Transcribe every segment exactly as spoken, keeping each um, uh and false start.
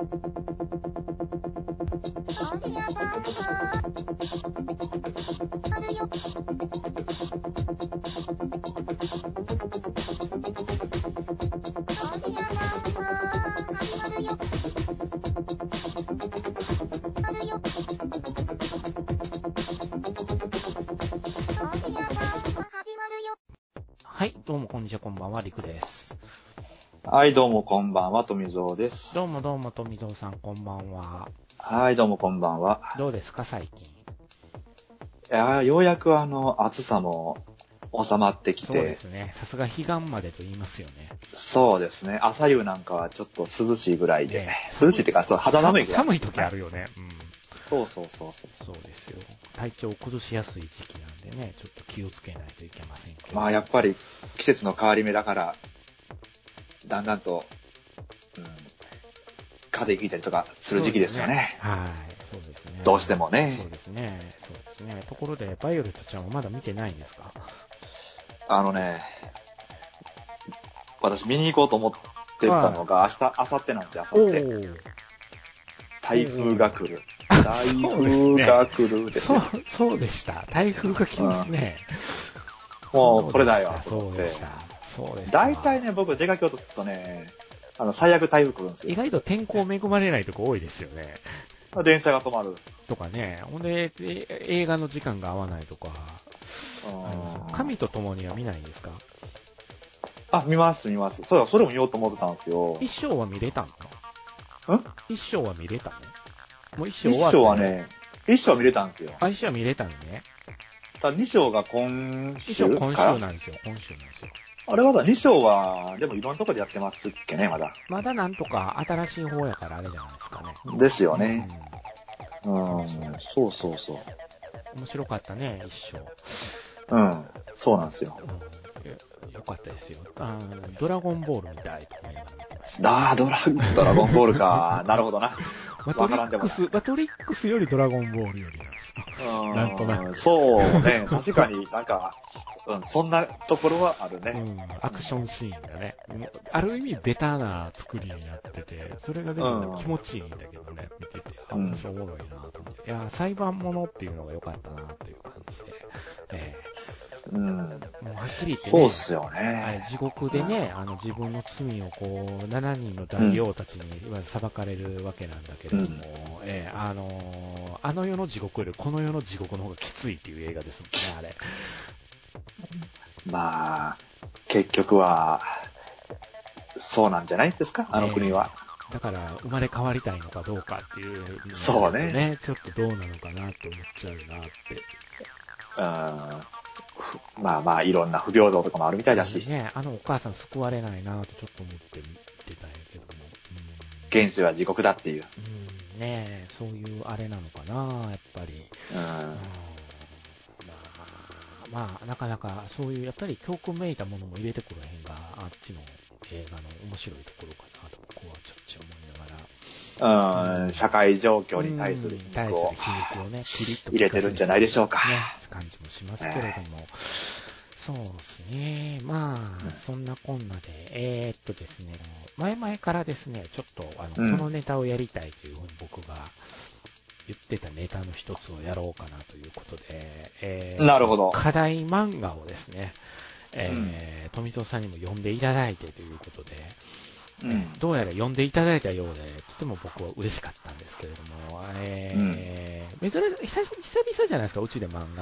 はい、どうもこんにちは、こんばんは、りくです。 はい、どうもこんばんは、富蔵です。 どうもどうも、富蔵さん、こんばんは。 はい、どうもこんばんは。 どうですか、最近。 いやー、ようやくあの、暑さも収まってきて。 そうですね。さすが彼岸までと言いますよね。 そうですね。朝夕なんかはちょっと涼しいぐらいで。ね、涼しいっていうか、そう、肌寒いぐらい。 寒い時あるよね。うん。 そうそうそうそう。 そうですよ。体調を崩しやすい時期なんでね、ちょっと気をつけないといけませんけど。 まあやっぱり季節の変わり目だから、だんだんと、うん、風邪ひいたりとかする時期ですよね。ね、 はい、そうですね。 どうしてもね。 そうですね。そうですね。ところで、バイオレットちゃんはまだ見てないんですか？ あのね、私見に行こうと思ってたのが、明日、明後日なんですよ、明後日。台風が来る。台風が来るですね。 そう、そうでした。台風が来ますね。 うん、もうこれだよ。 そうでした。そうでした。 大体ね、僕出かけようとするとね、あの、最悪台風来るんですよ。 意外と天候恵まれないとこ多いですよね。 電車が止まる。 とかね。ほんで、映画の時間が合わないとか。神と共には見ないんですか？ あ、見ます、見ます。そうだ、それも見ようと思ってたんですよ。 一章は見れたの？ ん一章は見れたの？もう一章終わって。一章はね、一章は見れたんですよ。 あ、一章は見れたのね。 ただ二章が今週一章今週なんですよ、今週なんですよ。 あれまだ二章は、でもいろんなところでやってますっけね、まだ。 まだなんとか新しい方やからあれじゃないですかね。 ですよね。うん、うん、そうそうそう。 面白かったね、一章。 うん、そうなんですよ。 うん、よかったですよ。あドラゴンボールみたいと思いながら見てました。 ああ、ドラ、ドラゴンボールか。なるほどな。 マトリックス、マトリックスよりドラゴンボールよりなんですよ。なんとなく。 そうね、確かになんか、うん、そんなところはあるね。 うん、アクションシーンがね。ある意味ベタな作りになってて、それがでも気持ちいいんだけどね、見てて、あ、面白いなと思って。いや、裁判物っていうのが良かったなっていう感じで。えー、うん。 もうはっきり言ってね。 そうっすよね。 地獄でね、あの自分の罪をこう、しちにんの大王たちにいわゆる裁かれるわけなんだけれども、うん、えー、あのー、あの世の地獄よりこの世の地獄の方がきついっていう映画ですもんね、あれ。 まあ、結局は、そうなんじゃないですか、あの国は。 えー、だから、生まれ変わりたいのかどうかっていう、ね、 そうね。 ちょっとどうなのかなって思っちゃうなって。 うん、まあまあ、いろんな不平等とかもあるみたいだし。 ね、あのお母さん救われないなとちょっと思って見てたんやけども。 うん、現世は地獄だっていう。 うん、ねえ、そういうあれなのかな、やっぱり。うん、うん、まあ、まあ、なかなかそういう、やっぱり教訓めいたものも入れてくる辺が、あっちの映画の面白いところかなと僕はちょっと思いながら。 うん、社会状況に対する皮肉を、 皮肉をね、キリッと入れてるんじゃないでしょうか。 ね、感じもしますけれども。そうですね。まあ、うん、そんなこんなで、えー、っとですね、前々からですね、ちょっとあの、うん、このネタをやりたいというふうに僕が言ってたネタの一つをやろうかなということで、えー、 なるほど。 課題漫画をですね、えー、富藤さんにも読んでいただいてということで、うん、どうやら読んでいただいたようで、とても僕は嬉しかったんですけれども、えー、うん、珍しい、久々じゃないですか、うちで漫画って。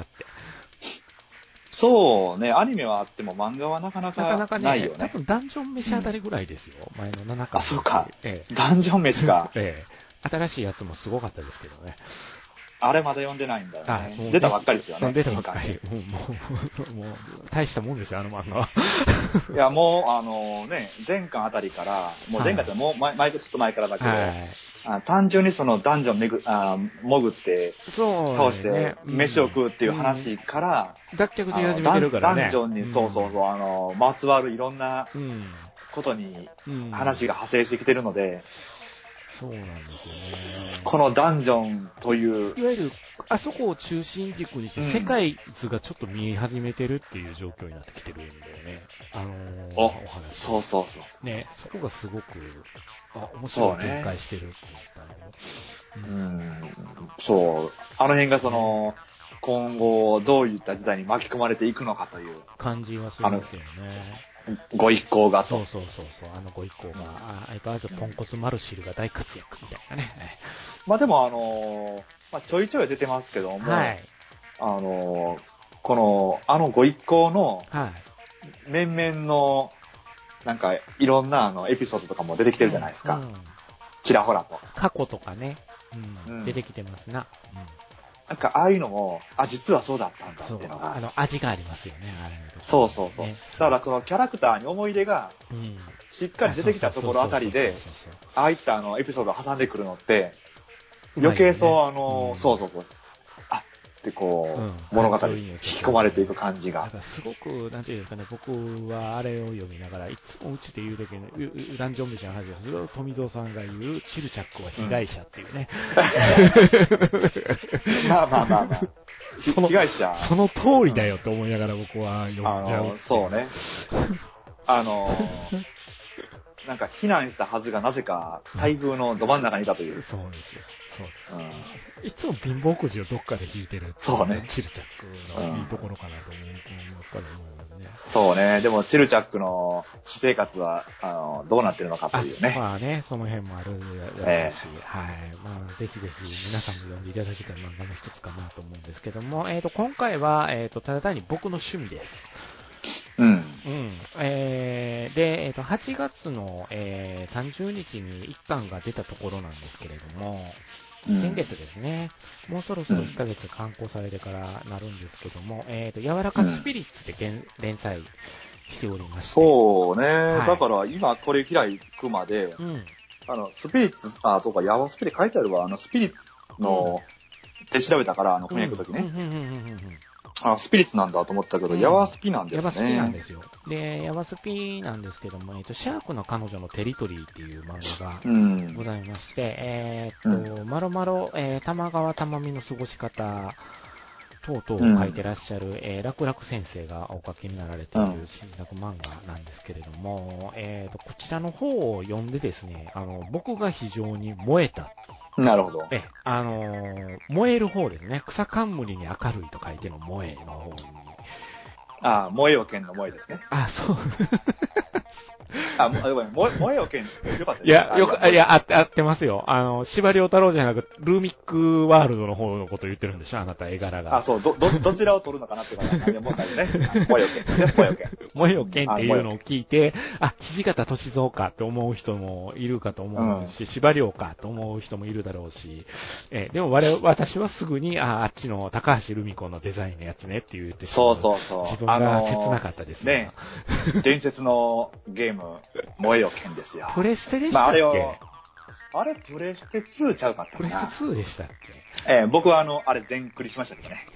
そうね、アニメはあっても漫画はなかなかないよね。 なかなかね、多分ダンジョン飯あたりぐらいですよ、うん、前のななかん。 あ、そうか。 ええ、 ダンジョン飯か。 ええ、新しいやつもすごかったですけどね。 あれまだ読んでないんだよね。出たばっかりですよね。 出たばっかり。もう、もう、もう、大したもんですよ、あの漫画は。 いや、もう、あのね、前巻あたりから、もう前巻ってもう前、前、ちょっと前からだけど、はい、あ単純にそのダンジョンめぐあ潜って、倒して、飯を食うっていう話から、 うん、脱却し始めてるからね。 ダンジョンに、そうそうそう、あの、まつわるいろんなことに話が派生してきてるので、 そうなんですよね。 このダンジョンという。 いわゆる、あそこを中心軸にして、世界図がちょっと見え始めてるっていう状況になってきてるんだよね。あのー、お, お話。 そうそうそう。 ね、そこがすごく、あ、面白い展開してるって言ったの、ね。うん。そう。あの辺がその、ね、今後どういった時代に巻き込まれていくのかという感じはするんですよね。 ご一行がと。 そうそうそうそう、あのご一行が、うん、あ相変わらずポンコツマルシルが大活躍みたいなね。 まあでもあのー、まあ、ちょいちょい出てますけども、はい、あのー、この、あのご一行の、面々の、なんかいろんなあのエピソードとかも出てきてるじゃないですか。うんうん、ちらほらと。 過去とかね、うんうん、出てきてますな。うん、 なんかああいうのも、あ、実はそうだったんだっていうのが。 あの、味がありますよね、あれ、ね。 そうそうそう。だからそのキャラクターに思い出が、しっかり出てきたところあたりで、ああいったあのエピソードを挟んでくるのって、余計そう、ね、あの、うん、そうそうそう。あってこう、うん、物語に引き込まれていく感じが。 だからすごく、なんていうんですかね、僕はあれを読みながら、いつもうちで言うときに、ランジョン飯の話をする富蔵さんが言う、チルチャックは被害者っていうね。 うん、まあまあまあまあ。その被害者。 その通りだよと思いながら僕は読んじゃう、 うん。そうね。あのー、なんか避難したはずがなぜか台風のど真ん中にいたという。 そうですよ。そうです、うん。いつも貧乏くじをどっかで引いてる。 そうね。 チルチャックのいいところかなと思う、うん、やっぱり思うね。 そうね。でもチルチャックの私生活は、あの、どうなってるのかというね。 あまあね、その辺もあるやろうし、えー、はい。まあ、ぜひぜひ皆さんも読んでいただきたい漫画の一つかなと思うんですけども、えっと、今回は、えっと、ただ単に僕の趣味です。 うん。 うん。えー、で、えっと、はちがつの、えー、さんじゅうにちにいっかんが出たところなんですけれども、うん、先月ですね、もうそろそろいっかげつ刊行されてからなるんですけども、うん、えっと、柔らかスピリッツで連載しておりまして。 そうね。はい、だから今これ開くまで、うん、あの、スピリッツ、あ、とか、ヤワスピリ書いてあるわ、あの、スピリッツの、で、うん、調べたから、あの、翻訳の時ね。あ、スピリッツなんだと思ったけど、うん、ヤワスピなんですね。 ヤワスピなんですよ。で、ヤワスピなんですけども、えっと、シャークの彼女のテリトリーっていう漫画がございまして、うん、えー、っと、まろまろ、えー、玉川玉美の過ごし方、等々を書いてらっしゃる、うん、えー、楽々先生がお書きになられている新作漫画なんですけれども、うん、えー、とこちらの方を読んでですね、あの僕が非常に燃えた。 なるほど。 え、あのー、燃える方ですね。草冠に明るいと書いての燃えの方に。 ああ、燃えよ剣の燃えですね。 あ、そう。 あ、ごめん、燃えよ剣、よかったいや、よく、いや、あって、あってますよ。あの、司馬遼太郎じゃなく、ルーミックワールドの方のこと言ってるんでしょ、あなた、絵柄が。 あ、そう、ど、ど、どちらを取るのかなっていうのは何もないね。燃えよ剣。燃えよ剣。 燃えよ剣っていうのを聞いて、あ、土方歳三かって思う人もいるかと思うし、司馬遼かと思う人もいるだろうし、え、でも我々、私はすぐに、あ、あっちの高橋留美子のデザインのやつねって言ってしまう。 そうそうそう。 自分が切なかったですね。伝説のゲーム、燃えよ剣ですよ。 プレステでしたっけ、まあ、あれを、 あれプレステツーちゃうかったかな。 プレステツーでしたっけえー、僕はあの、あれ全クリしましたけどね。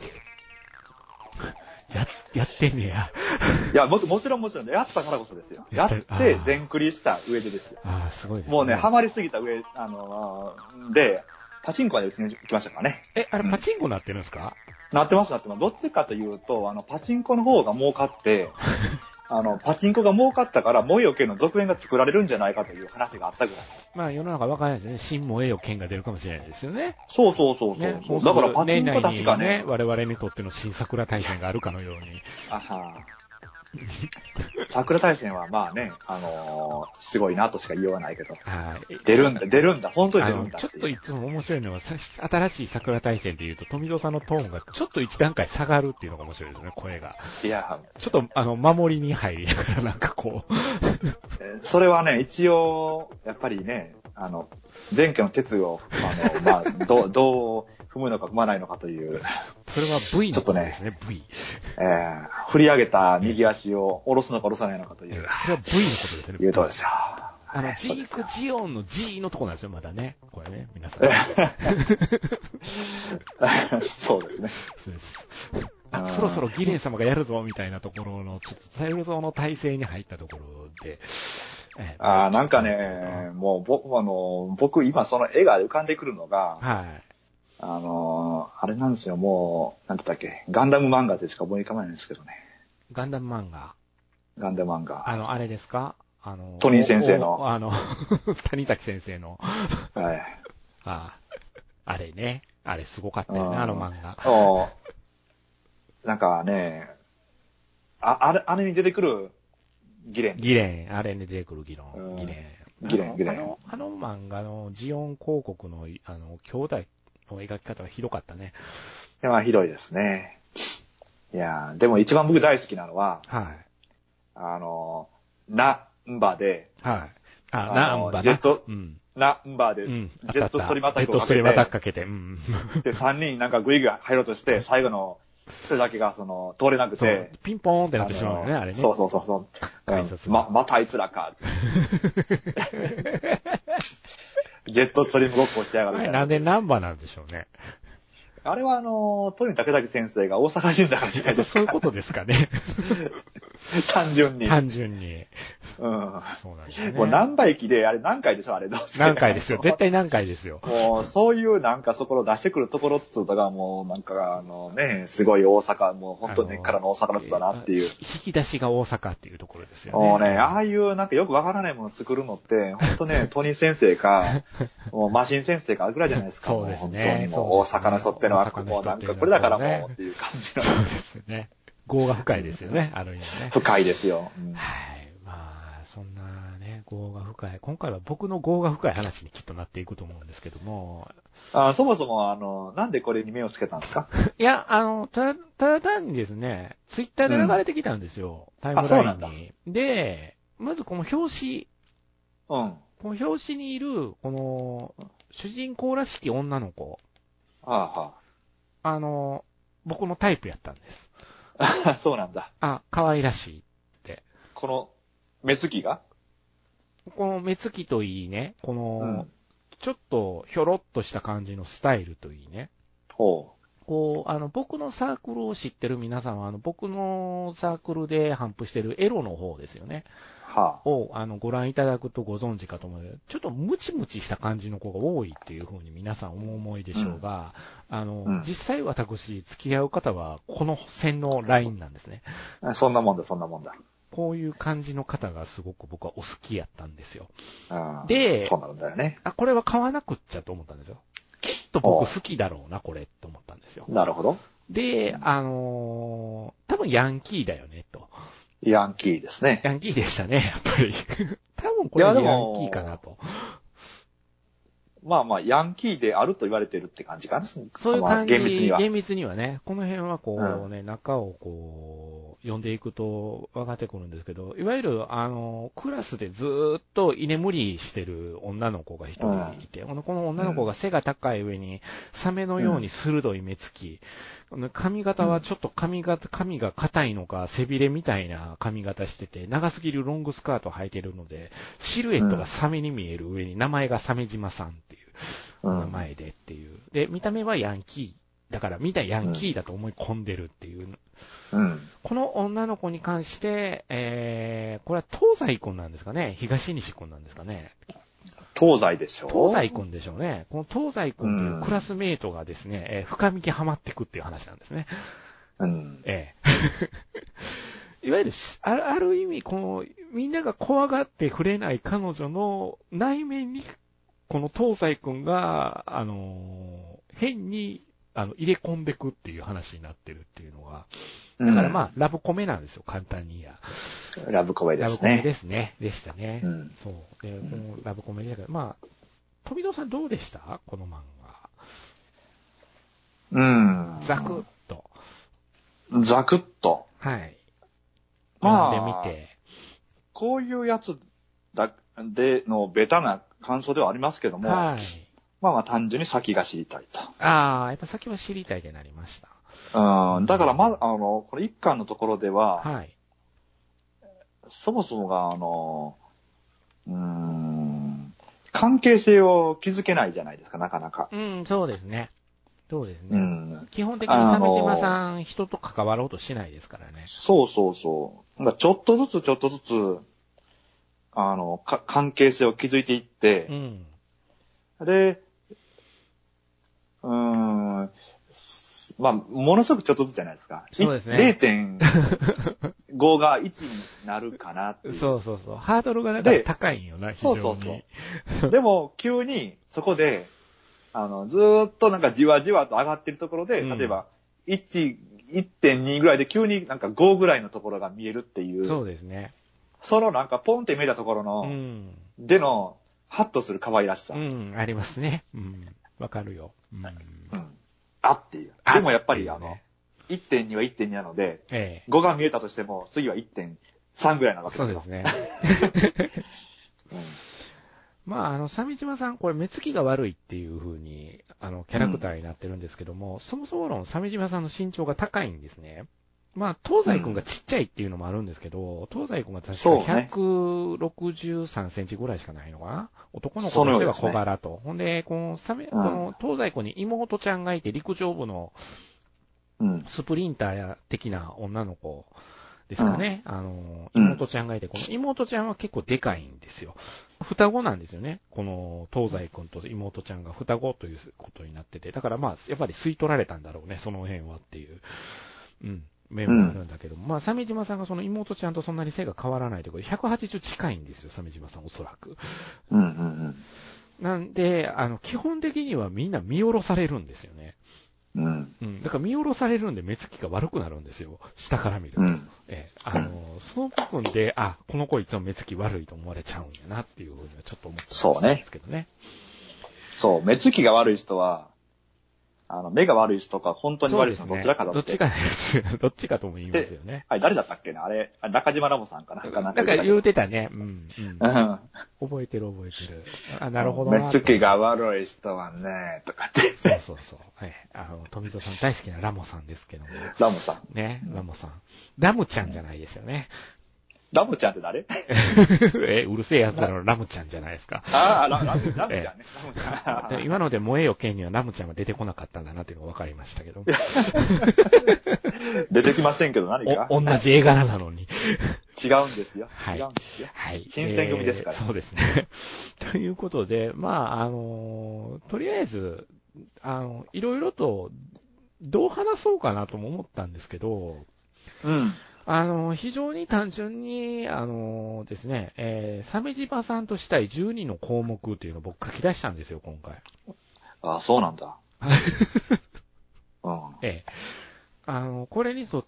や、やってんねや。 いや、も、もちろんもちろん、やったからこそですよ。やって全クリした上でですよ。 ああ、すごいですね。 もうね、ハマりすぎた上、あのー、で、パチンコまでうちに行きましたからね。 え、あれパチンコなってるんですか？ うん、なってますなってます。どっちかというと、あの、パチンコの方が儲かって、あの、パチンコが儲かったから、燃えよ剣の続編が作られるんじゃないかという話があったぐらい。 まあ、世の中わからないですね。新燃えよ剣が出るかもしれないですよね。 そうそうそうそう。ね、だからパチンコは確かね、ね、 我々にとっての新桜大戦があるかのように。 あは桜大戦はまあね、あのー、すごいなとしか言いようがないけど。はい。出るんだ、出るんだ、本当に出るんだって。 ちょっといつも面白いのは、新しい桜大戦で言うと、富蔵さんのトーンがちょっと一段階下がるっていうのが面白いですね、声が。 いや、 ちょっと、あの、守りに入りながらなんかこう。 それはね、一応、やっぱりね、あの、前家の鉄を、あの、まあ、どう、どう踏むのか踏まないのかという。 それは V のことですね、V。 えー、振り上げた右足を下ろすのか下ろさないのかという。 それは V のことですね。 いうとですよ。 あの、ジークジオンの G のとこなんですよ、まだね。これね、皆さん。 そうですね。 そうです。あ、そろそろギレン様がやるぞ、みたいなところの、ちょっと、サイルゾーの体制に入ったところで、 えー、ああ、なんかね、もう僕、あの、僕今その絵が浮かんでくるのが、はい。あの、あれなんですよ、もう、なんだったっけ、ガンダム漫画でしか思い浮かばないんですけどね。 ガンダム漫画。 ガンダム漫画。 あの、あれですかあの、 トニー先生の。 あの、谷崎先生の。 はい。 ああ、あれね。あれすごかったよね、あの漫画。 なんかね、あ、あれ、あれに出てくる議連。 議連、あれに出てくる議論。議連。 議連、議連。 あの、あの漫画のジオン広告の、あの、兄弟の描き方はひどかったね。 いや、まあ、ひどいですね。いや、でも一番僕大好きなのは、 はい。 あの、ナンバで、 はい。あ、ナンバな。 ジェット、 うん。 ナンバーで、ジェットストリームアタックをかけて、ジェットストリームアタックかけて、うん。で、三人なんかグイグイ入ろうとして、最後の一人だけがその、通れなくて、 ピンポーンってなってしまうよね、あれね。 そうそうそうそう。改札ま、またあいつらか。ジェットストリームごっこしてやがるみたいな。 なんでナンバなんでしょうね。 あれはあの、鳥谷武武先生が大阪人だからじゃないですか。 そういうことですかね。 単純に。 単純に。 うん。 そうなんですね。 もう何倍駅で、あれ何回でしょあれどうして何回ですよ。絶対何回ですよ。 もう、そういうなんかそこを出してくるところっつうのがもうなんかあのね、すごい大阪、もう本当根っからの大阪の人だなっていう。 引き出しが大阪っていうところですよね。 もうね、ああいうなんかよくわからないものを作るのって、本当ね、トニー先生か、もうマシン先生かぐらいじゃないですか。 そうですね。 本当にもう大阪の人ってのは、もうなんかこれだからもうっていう感じの。 そうですね。業が深いですよね、ある意味ね。 深いですよ。 うん、はい。まあ、そんなね、業が深い。今回は僕の業が深い話にきっとなっていくと思うんですけども。 あそもそも、あの、なんでこれに目をつけたんですか？ いや、あの、た、ただ単にですね、ツイッターで流れてきたんですよ。うん、タイムラインに。で、まずこの表紙。 うん。 この表紙にいる、この、主人公らしき女の子。 ああ、はあ。あの、僕のタイプやったんです。 そうなんだ。 あ、可愛らしいって。 この、目つきがこの目つきといいね、この、うん、ちょっとひょろっとした感じのスタイルといいね。 ほう。 こう、あの、僕のサークルを知ってる皆さんは、あの、僕のサークルで頒布してるエロの方ですよね。 はあ、 を、あの、ご覧いただくとご存知かと思う。ちょっとムチムチした感じの子が多いっていうふうに皆さんお思いでしょうが、うん、あの、うん、実際私、付き合う方は、この線のラインなんですね。 そんなもんだ、そんなもんだ。 こういう感じの方がすごく僕はお好きやったんですよ。 あで、 そうなんだよね。 あ、これは買わなくっちゃと思ったんですよ。きっと僕好きだろうな、これ、と思ったんですよ。 なるほど。 で、あのー、多分ヤンキーだよね、と。 ヤンキーですね。 ヤンキーでしたね、やっぱり。多分これヤンキーかなと。 まあまあ、ヤンキーであると言われてるって感じかな。 そういう感じ、 まあ、厳密には。 厳密にはね、この辺はこうね、うん、中をこう、読んでいくと分かってくるんですけど、いわゆる、あの、クラスでずーっと居眠りしてる女の子が一人いて、うん、この女の子が背が高い上に、サメのように鋭い目つき、うん、髪型はちょっと髪型、髪が硬いのか、背びれみたいな髪型してて、長すぎるロングスカート履いてるので、シルエットがサメに見える上に名前が鮫島さんっていう。名前でっていう。で、見た目はヤンキー。だから、見たヤンキーだと思い込んでるっていう。 うん、 この女の子に関して、えー、これは東西君なんですかね？東西君なんですかね？ 東西でしょ？ 東西君でしょうね。この東西君というクラスメイトがですね、うん、えー、深みにはまってくっていう話なんですね。 うん。 ええ。いわゆる、ある、ある意味、この、みんなが怖がって触れない彼女の内面に、この東西くんが、あのー、変に、あの、入れ込んでくっていう話になってるっていうのが、だからまあ、うん、ラブコメなんですよ、簡単に言えば。 ラブコメですね。 ラブコメですね。でしたね。 うん、 そう。で、このラブコメでしたけど、まあ、富戸さんどうでしたこの漫画。うん。 ザクッと。 ザクッと。 はい。 まあ、 読んでみて。 こういうやつだ、でのベタな感想ではありますけども、 はい。 まあまあ単純に先が知りたいと。 ああ、やっぱ先は知りたいでなりました。 うん、だからまず、あの、これ一巻のところでは、 はい。 そもそもが、あの、うーん、関係性を築けないじゃないですか、なかなか。 うん、そうですね。そうですね。 うん、 基本的に鮫島さん、人と関わろうとしないですからね。 そうそうそう。ちょっとずつちょっとずつ、 あの、か、関係性を築いていって、うん、で、うーん、まあ、ものすごくちょっとずつじゃないですか。 そうですね。 れいてんご がいちになるかなっていう。 そうそうそう。ハードルがだから高いんよな、非常に。 そうそうそう。でも、急にそこで、あの、ずーっとなんかじわじわと上がってるところで、うん、例えば、いち、いってんに ぐらいで急になんかごぐらいのところが見えるっていう。 そうですね。 そのなんかポンって見えたところの、うん、での、ハッとする可愛らしさ。 うん、ありますね。うん。わかるよ。うん。うん、 あっていう。でもやっぱり、ね、あの、いってんに は いってんに なので、ええ、ごが見えたとしても、次は いってんさん ぐらいなわけですよ。 そうですね。うん、まあ、あの、鮫島さん、これ目つきが悪いっていう風に、あの、キャラクターになってるんですけども、うん、そもそもの鮫島さんの身長が高いんですね。まあ、東西君がちっちゃいっていうのもあるんですけど、東西君が確かひゃくろくじゅうさんセンチぐらいしかないのかな、男の子としては小柄と。ね、ほんで、このサメ、うん、この東西君に妹ちゃんがいて陸上部のスプリンター的な女の子ですかね。うん、あの、妹ちゃんがいて、この妹ちゃんは結構でかいんですよ。双子なんですよね。この東西君と妹ちゃんが双子ということになってて。だからまあ、やっぱり吸い取られたんだろうね、その辺はっていう。うん。面もあるんだけども、うん、まあ、鮫島さんがその妹ちゃんとそんなに背が変わらないということで、ひゃくはちじゅう近いんですよ、鮫島さん、おそらく。 うんうんうん。 なんで、あの、基本的にはみんな見下ろされるんですよね。うん。うん。だから見下ろされるんで目つきが悪くなるんですよ。下から見ると。うん、ええ、あの、その部分で、あ、この子いつも目つき悪いと思われちゃうんやなっていうふうにはちょっと思ってたんですけどね。 そうね。そう、目つきが悪い人は、あの、目が悪い人か、本当に悪い人のどちらかだって。 どっちかです。どっちかとも言いますよね。 はい、誰だったっけねあれ、中島ラボさんかななんか言うてたね。うん。うん、覚えてる覚えてる。あ、なるほどな。 目つきが悪い人はね、とかって。 そうそうそう。はい。あの、富蔵さん大好きなラモさんですけども。 ラモさん。 ね、ラモさん。ラムちゃんじゃないですよね。 ラムちゃんって誰え、うるせえやつだろ、ラムちゃんじゃないですか。 ああ、ラム、ラムちゃんね。ラムちゃん。今ので燃えよ剣にはラムちゃんは出てこなかったんだなっていうのが分かりましたけど。 出てきませんけど何か同じ絵柄なのに。 違うんですよ。 はい。 違うんですよ。 はい。 新選組ですから。 えー、そうですね。ということで、まあ、あの、とりあえず、あの、いろいろと、どう話そうかなとも思ったんですけど、 うん。 あの、非常に単純に、あのですね、えー、鮫島さんとしたいじゅうにの項目っていうのを僕書き出したんですよ、今回。 ああ、そうなんだ。 うん、ええ。あの、これに沿って、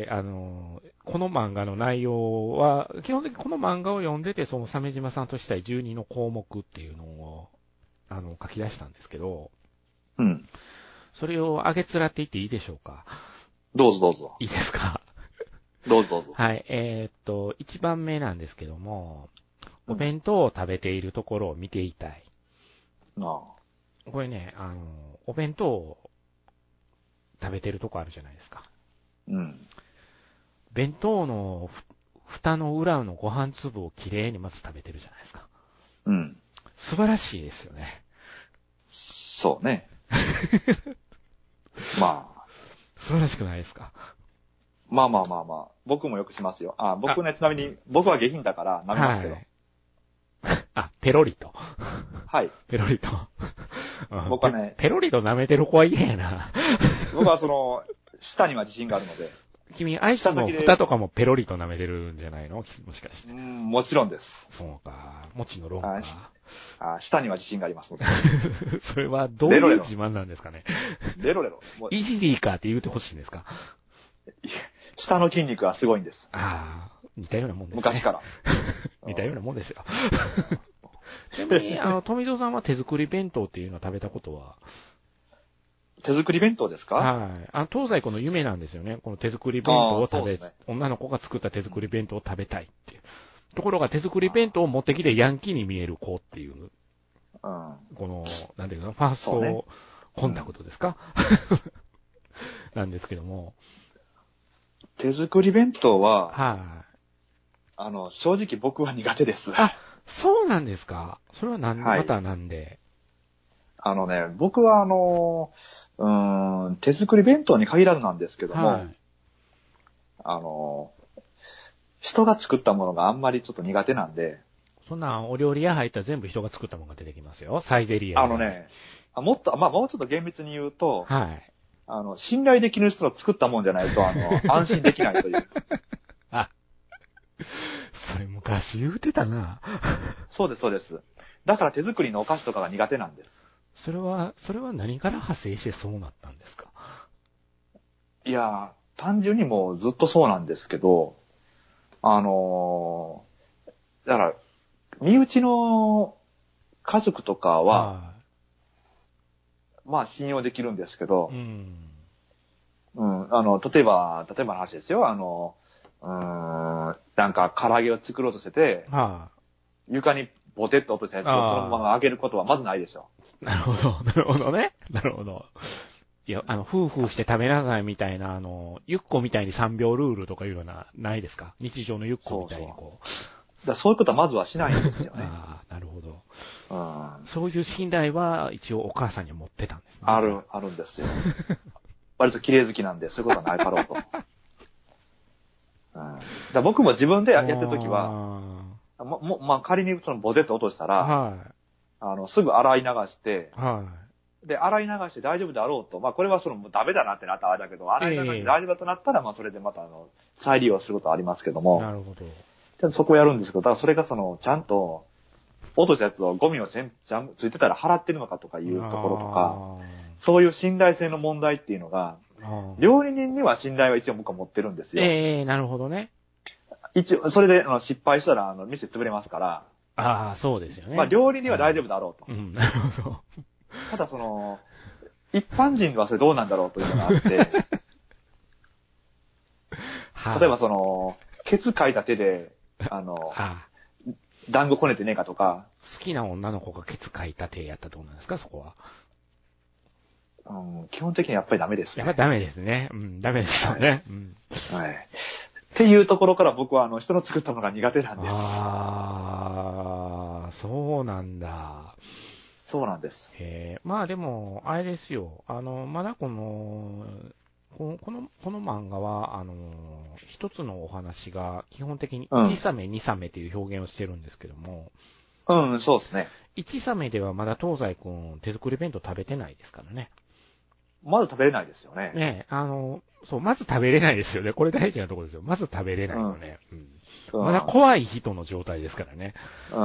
あの、この漫画の内容は、基本的にこの漫画を読んでて、その鮫島さんとしたいじゅうにの項目っていうのを、あの、書き出したんですけど、 うん。 それを上げつらっていっていいでしょうか。 どうぞどうぞ。 いいですか。 どうぞどうぞ。 はい。えー、っと、一番目なんですけども、お弁当を食べているところを見ていたい。 ああ。 これね、あの、お弁当を食べてるとこあるじゃないですか。 うん。 弁当の蓋の裏のご飯粒をきれいにまず食べてるじゃないですか。 うん。 素晴らしいですよね。 そうね。まあ。 素晴らしくないですか。 まあまあまあまあ。僕もよくしますよ。あ、僕ね、ちなみに、僕は下品だから舐めますけど。はい、 あ、ペロリと。 はい。 ペロリと。 僕はねペ。 ペロリと舐めてる子は嫌やな。 僕はその、舌には自信があるので。 君、アイスの蓋とかもペロリと舐めてるんじゃないのもしかして。 うん、もちろんです。 そうか。もちのろんか。 あ、舌には自信がありますので。 それはどういう自慢なんですかね。 レロレロ。 イージリーかって言うてほしいんですか。 下の筋肉はすごいんです。 ああ、似たようなもんですね。 昔から。 似たようなもんですよ。ちなみに、あの、富蔵さんは手作り弁当っていうのを食べたことは手作り弁当ですか？ はい。あの、東西この夢なんですよね。この手作り弁当を食べ、ね、女の子が作った手作り弁当を食べたいっていう。ところが手作り弁当を持ってきてヤンキーに見える子っていう。うん。この、なんていうの、ファーストコンタクトですか、うん、なんですけども。 手作り弁当は、 はい、 あの、正直僕は苦手です。 あ、そうなんですか。それはなん、はい、またなんで。 あのね、僕はあの、うーん、手作り弁当に限らずなんですけども、はい、あの、人が作ったものがあんまりちょっと苦手なんで、 そんなお料理屋入ったら全部人が作ったものが出てきますよ。サイゼリア。 あのね、あもっと、まあ、もうちょっと厳密に言うと、 はい。 あの、信頼できる人の作ったもんじゃないと、あの、安心できないという。 あ、それ昔言うてたな。 そうです、そうです。だから手作りのお菓子とかが苦手なんです。 それは、それは何から派生してそうなったんですか？ いや、単純にもうずっとそうなんですけど、あのー、だから、身内の家族とかは、はまあ信用できるんですけど、うん。うん、あの、例えば、例えばの話ですよ、あの、うーん、なんか唐揚げを作ろうとしてて、はあ、床にボテッと落としたやつをそのまま揚げることはまずないでしょ。 なるほど、なるほどね。なるほど。いや、あの、夫婦して食べなさいみたいな、あの、ゆっこみたいにさんびょうルールとかいうのはないですか？日常のゆっこみたいにこう。 そうそうだそういうことはまずはしないんですよね。 ああ、なるほど、 うん。 そういう信頼は一応お母さんには持ってたんですね。 ある、あるんですよ。割と綺麗好きなんで、そういうことはないだろうと。うん、だ僕も自分でやってるときは、も、も、まあ、仮にそのボテッと落としたら、はい、あの、すぐ洗い流して、はい、で、洗い流して大丈夫だろうと、まあ、これはその、もうダメだなってなったらあれだけど、洗い流して大丈夫だとなったら、まあ、それでまた、あの、再利用することはありますけども、なるほど。そこをやるんですけど、だからそれがその、ちゃんと、落としたやつをゴミを全部ついてたら払ってるのかとかいうところとか、そういう信頼性の問題っていうのが、料理人には信頼は一応僕は持ってるんですよ。 ええー、なるほどね。 一応、それであの失敗したら、あの、店潰れますから。 ああ、そうですよね。 まあ、料理人は大丈夫だろうと。 うん、なるほど。 ただ、その、一般人はそれどうなんだろうというのがあって、はあ、例えばその、ケツかいた手で、あの、はあ、団子こねてねえかとか。 好きな女の子がケツかいた手やったところなんですか、そこは。 うん、基本的にやっぱりダメですね。 やっぱりダメですね。うん、ダメですよね。はい。うん、 はい。っていうところから僕はあの人の作ったのが苦手なんです。 ああ、そうなんだ。 そうなんです。 えー、まあでも、あれですよ。あの、まだこの、この、この漫画は、あの、一つのお話が基本的にいちサメ、にサメっていう表現をしてるんですけども。 うん、うん、そうですね。 いちサメではまだ東西くん手作り弁当食べてないですからね。 まず食べれないですよね。 ねえ、あの、そう、まず食べれないですよね。これ大事なところですよ。まず食べれないよね。うん。うん、まだ怖い人の状態ですからね。 うん。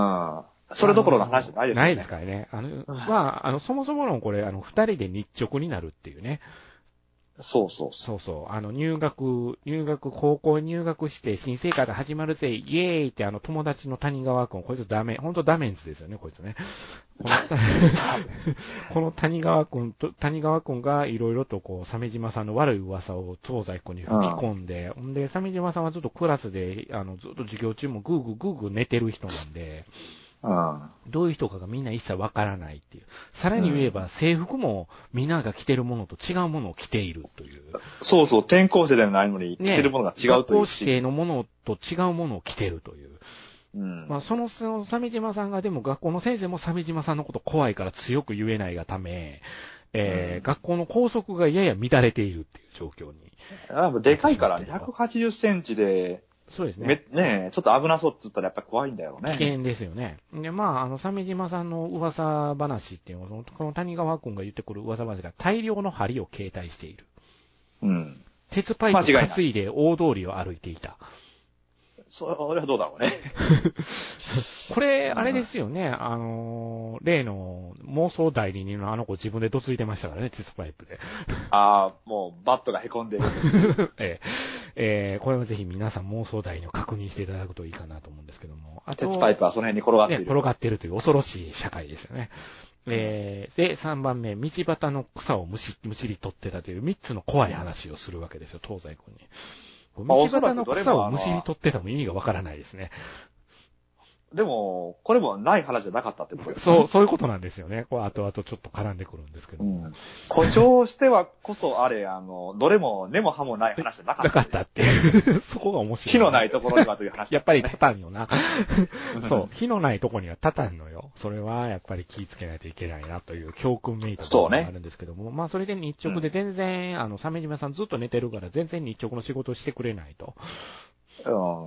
それどころの話じゃないですよね。 ないですからね。あの、まあ、あの、そもそものこれ、あの、二人で日直になるっていうね。 そうそうそう。そうそう。あの、入学、入学、高校に入学して新生活始まるぜ、イエーイってあの、友達の谷川くん、こいつダメ、ほんとダメンズですよね、こいつね。このこの谷川くんと、谷川くんがいろいろとこう、鮫島さんの悪い噂を東西くんに吹き込んで、ほんで、鮫島さんはずっとクラスで、あの、ずっと授業中もグーグーグーグー寝てる人なんで、うん、どういう人かがみんな一切わからないっていう。さらに言えば、うん、制服もみんなが着てるものと違うものを着ているという。 そうそう、転校生ではないのに、着てるものが違うという、ね。学校指定のものと違うものを着てるという。うん、まあ、その、その、鮫島さんがでも学校の先生も鮫島さんのこと怖いから強く言えないがため、えーうん、学校の校則がやや乱れているっていう状況に。 あでかいからね、ひゃくはちじゅっセンチで、 そうですね。 ねえ、ちょっと危なそうって言ったらやっぱり怖いんだよね。 危険ですよね。で、まあ、あの、鮫島さんの噂話っていうのは、この谷川くんが言ってくる噂話が大量の針を携帯している。うん。鉄パイプ担いで大通りを歩いていた。 それはどうだろうね。 これ、あれですよね。あの、例の妄想代理人のあの子自分でどついてましたからね、鉄パイプで。 ああ、もうバットが凹んでる。 えええー、これはぜひ皆さん妄想代理を確認していただくといいかなと思うんですけども。 あと鉄パイプはその辺に転がっている。 ね、転がっているという恐ろしい社会ですよね。えー、で、さんばんめ、道端の草をむし、むしり取ってたというみっつの怖い話をするわけですよ、東西君に。道端の草をむしり取ってたも意味がわからないですね。 でも、これもない話じゃなかったってことですね。そう、そういうことなんですよね。これ後々ちょっと絡んでくるんですけど。うん、 誇張してはこそあれ、あの、どれも根も葉もない話じゃなかった。 なかったっていう。そこが面白い、 火のないところにはという話、ね。 やっぱり立たんよな。そう、火のないところには立たんのよ。それはやっぱり気ぃつけないといけないなという教訓めいたところがあるんですけども。ね、まあそれで日直で全然、うん、あの、鮫島さんずっと寝てるから全然日直の仕事をしてくれないと。うん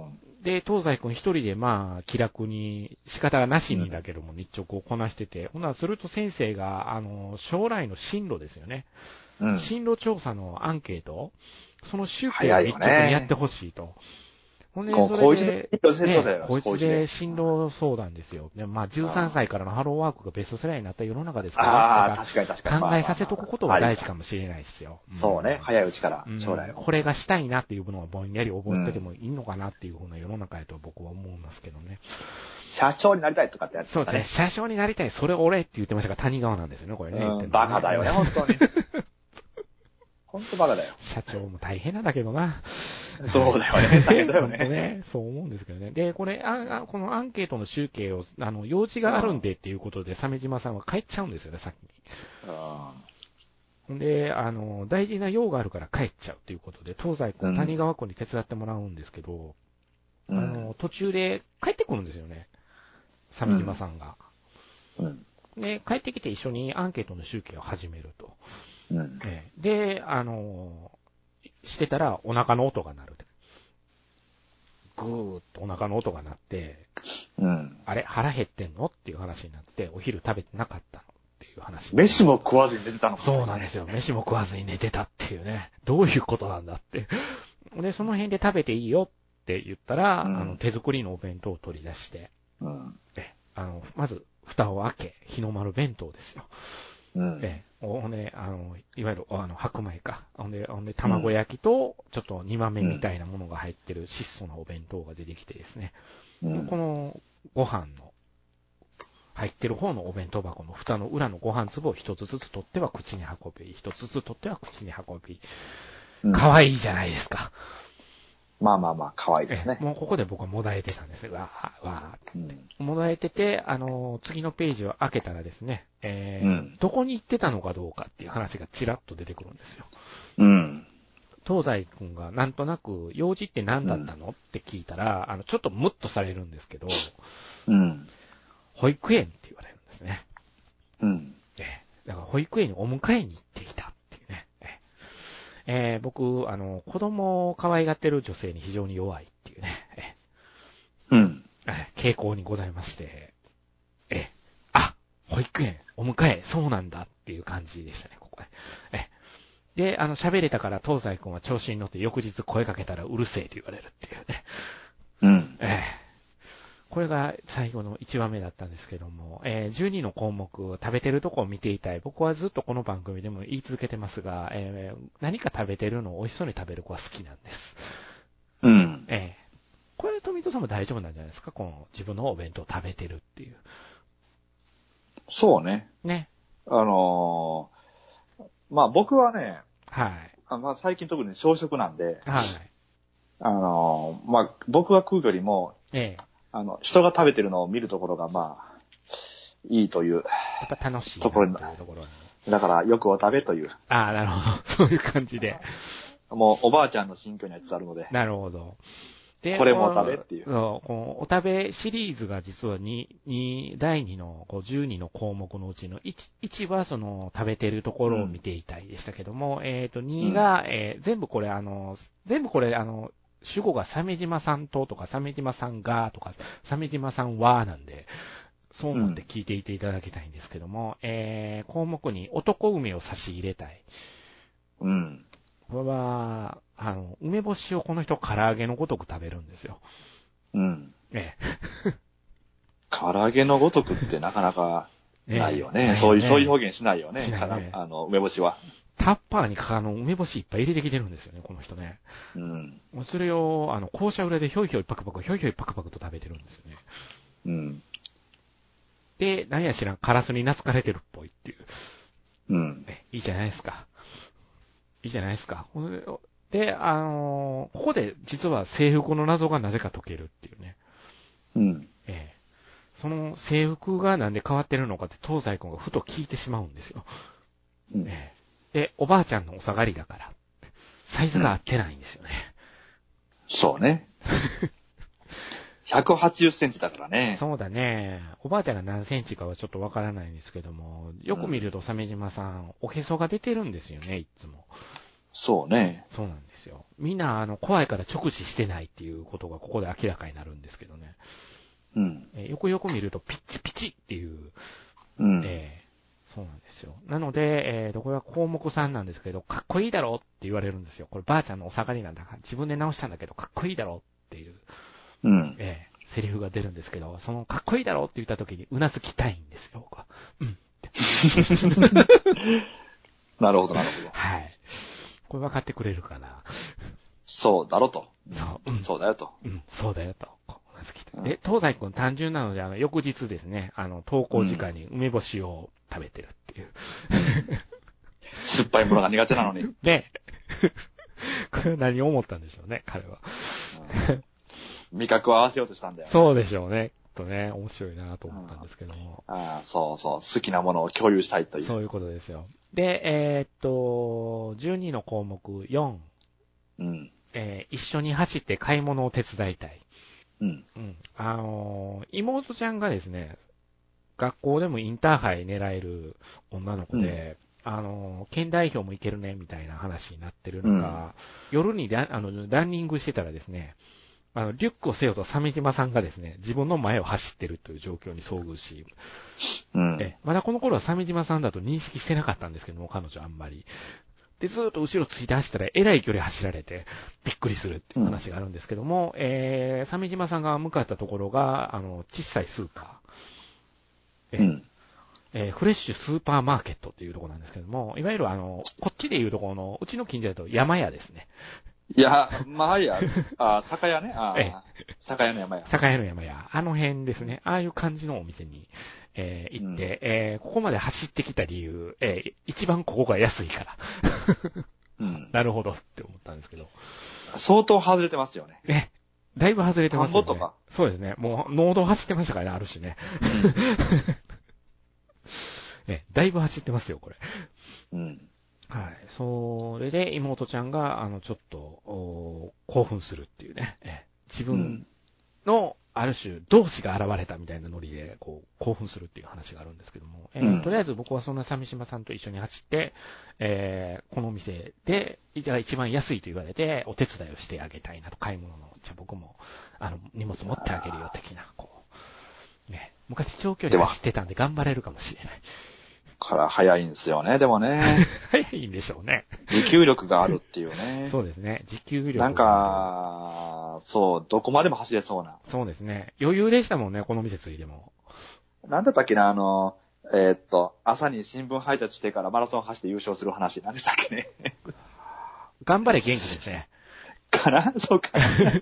で、東西くん一人でまあ、気楽に、仕方がなしにだけども日直をこなしてて、ほな、すると先生が、あの、将来の進路ですよね。うん、進路調査のアンケート、その集計を日直にやってほしいと。ほんで、それで、ね、こいつで進路相談ですよ。でまあ、じゅうさんさいからのハローワークがベストセラーになった世の中ですから、 ああ、確かに確かに。 考えさせとくことが大事かもしれないですよ。 うん、そうね、早いうちから、将来を、うん。これがしたいなっていうのをぼんやり覚えててもいいのかなっていうふうな世の中やと僕は思いますけどね。 社長になりたいとかってやつ、ね、 そうですね。社長になりたい。それ俺って言ってましたが、谷川なんですよね、これね。 うん、 言ってねバカだよね、本当に。本当バカだよ。 社長も大変なんだけどな。 そうだよね。大変だよね。 本当ね。そう思うんですけどね。で、これ、あこのアンケートの集計を、あの、用事があるんでっていうことで、鮫島さんは帰っちゃうんですよね、先に。で、あの、大事な用があるから帰っちゃうということで、東西区、谷川区に手伝ってもらうんですけど、うん、あの、途中で帰ってくるんですよね。鮫島さんが。うん、で、帰ってきて一緒にアンケートの集計を始めると。うん、で、あの、してたらお腹の音が鳴る。ぐーっとお腹の音が鳴って、うん、あれ腹減ってんのっていう話になって、お昼食べてなかったのっていう話。 飯も食わずに寝てたのか、 そうなんですよ。飯も食わずに寝てたっていうね。どういうことなんだって。で、その辺で食べていいよって言ったら、うん、あの手作りのお弁当を取り出して、うん、えあのまず蓋を開け、日の丸弁当ですよ。うん、えほんで、あの、いわゆる、あの、白米か。ほんで、ほんで、卵焼きと、ちょっと煮豆みたいなものが入ってる質素なお弁当が出てきてですね。うん、この、ご飯の、入ってる方のお弁当箱の蓋の裏のご飯粒を一つずつ取っては口に運び、一つずつ取っては口に運び。可愛いじゃないですか。 まあまあまあ、可愛いですね。 もうここで僕はもだえてたんですが、わーって。うん、もだえてて、あのー、次のページを開けたらですね、えーうん、どこに行ってたのかどうかっていう話がちらっと出てくるんですよ。うん。東西くんがなんとなく、用事って何だったの、うん、って聞いたら、あの、ちょっとムッとされるんですけど、うん。保育園って言われるんですね。うん。えー、だから保育園にお迎えに行ってきたっていうね。えー、僕、あの、子供を可愛がってる女性に非常に弱いっていうね、えうん。傾向にございまして、え、あ、保育園、お迎え、そうなんだっていう感じでしたね、ここで。えで、あの、喋れたから東西くんは調子に乗って翌日声かけたらうるせえと言われるっていうね。うん。えーこれが最後のいちわめだったんですけども、えー、じゅうにの項目、食べてるとこを見ていたい。僕はずっとこの番組でも言い続けてますが、えー、何か食べてるのを美味しそうに食べる子は好きなんです。うん。えー、これ、富戸さんも大丈夫なんじゃないですか？この自分のお弁当を食べてるっていう。 そうね。 ね。 あのー、まあ僕はね、 はい。 あまあ最近特に小食なんで、 はい。 あのー、まあ僕が食うよりも、ええ。あの、人が食べてるのを見るところが、まあ、いいという。やっぱ楽しいところに。ところにだから、よくお食べという。 ああ、なるほど。そういう感じで。 もう、おばあちゃんの新居には実あるので。 なるほど。で、 これもお食べっていう。 そう、このお食べシリーズが実はに、に、だいにのこうじゅうにの項目のうちの 1, いちはその食べてるところを見ていたいでしたけども、うん、えっ、ー、と、にが、うん、えー、全部これあの、全部これあの、主語が鮫島さんととか、鮫島さんがとか、鮫島さんはなんで、そう思って聞いていていただきたいんですけども、うん、えー、項目に男梅を差し入れたい。うん。これは、あの、梅干しをこの人唐揚げのごとく食べるんですよ。うん。ええ。 唐揚げのごとくってなかなかないよね。ええ、そういう、そういう表現しないよね。ねあの、梅干しは。 タッパーにあの梅干しいっぱい入れてきてるんですよね、この人ね。うん。それを、あの、校舎裏でひょいひょいパクパク、ひょいひょいパクパクと食べてるんですよね。うん。で、何や知らん、カラスに懐かれてるっぽいっていう。うん。いいじゃないですか。いいじゃないですか。で、あのー、ここで実は制服の謎がなぜか解けるっていうね。うん。ええ。その制服がなんで変わってるのかって東西君がふと聞いてしまうんですよ。うん。ええ。で、おばあちゃんのお下がりだから、サイズが合ってないんですよね。 うん、そうね。ひゃくはちじゅっセンチだからね。 そうだね。おばあちゃんが何センチかはちょっとわからないんですけども、よく見ると鮫島さん、おへそが出てるんですよね、いつも。 そうね。 そうなんですよ。みんな、あの、怖いから直視してないっていうことがここで明らかになるんですけどね。 うん。 えー、よくよく見ると、ピッチピチっていう、 うん。 えー、そうなんですよ。なので、えーと、これは項目さんなんですけど、かっこいいだろって言われるんですよ。こればあちゃんのお下がりなんだから、自分で直したんだけど、かっこいいだろっていう、 うん。 えー、セリフが出るんですけど、その、かっこいいだろって言った時に、うなずきたいんですよ、僕は。うん。 なるほど、なるほど。 はい。これ分かってくれるかな。 そうだろと。 そう、うん。 そうだよと。 うん、そうだよと。で、東西君単純なので、あの、翌日ですね、あの、登校時間に梅干しを食べてるっていう。 酸っぱいものが苦手なのに。 で、これ何を思ったんでしょうね、彼は。 うん、味覚を合わせようとしたんだよ、ね。 そうでしょうね。とね、面白いなと思ったんですけども。 うん、ああ、そうそう。好きなものを共有したいという。 そういうことですよ。で、えー、っと、じゅうにの項目よん。 うん。 えー、一緒に走って買い物を手伝いたい。 うん。 うん。あのー、妹ちゃんがですね、学校でもインターハイ狙える女の子で、うん、あの、県代表もいけるね、みたいな話になってる中、うん、夜にラあのランニングしてたらですね、あの、リュックを背負うと鮫島さんがですね、自分の前を走ってるという状況に遭遇し、うん、え、まだこの頃は鮫島さんだと認識してなかったんですけども、彼女あんまり。で、ずーっと後ろついて走ったら、えらい距離走られて、びっくりするっていう話があるんですけども、うん、えー、鮫島さんが向かったところが、あの、小さいスーパー。えーうんえー、フレッシュスーパーマーケットっていうところなんですけども、いわゆるあの、こっちでいうところの、うちの近所だと山屋ですね。 いや、まあや、あ、酒屋ね。あ、ええ、酒屋の山屋。 酒屋の山屋。あの辺ですね。ああいう感じのお店に、えー、行って、うん、えー、ここまで走ってきた理由、えー、一番ここが安いから。うん、なるほどって思ったんですけど。 相当外れてますよね。 え、だいぶ外れてますよね。 田んぼとか。 そうですね。もう、農道走ってましたからね、あるしね。うん、え、だいぶ走ってますよ、これ。うん。はい。それで妹ちゃんが、あの、ちょっと、興奮するっていうね。え自分の、ある種、同志が現れたみたいなノリで、こう、興奮するっていう話があるんですけども。えーうん、とりあえず僕はそんな鮫島さんと一緒に走って、えー、このお店で、じゃあ一番安いと言われて、お手伝いをしてあげたいなと、買い物の。じゃあ僕も、あの、荷物持ってあげるよ、的な、こう。ね。昔長距離走ってたんで頑張れるかもしれない。 から早いんですよね、でもね。 早いんでしょうね。 持久力があるっていうね。 そうですね。持久力がある。 なんか、そう、どこまでも走れそうな。 そうですね。余裕でしたもんね、この店ついでも。 なんだったっけな、あの、えー、っと、朝に新聞配達してからマラソン走って優勝する話、何でしたっけね。 頑張れ元気ですね。 かなそうか。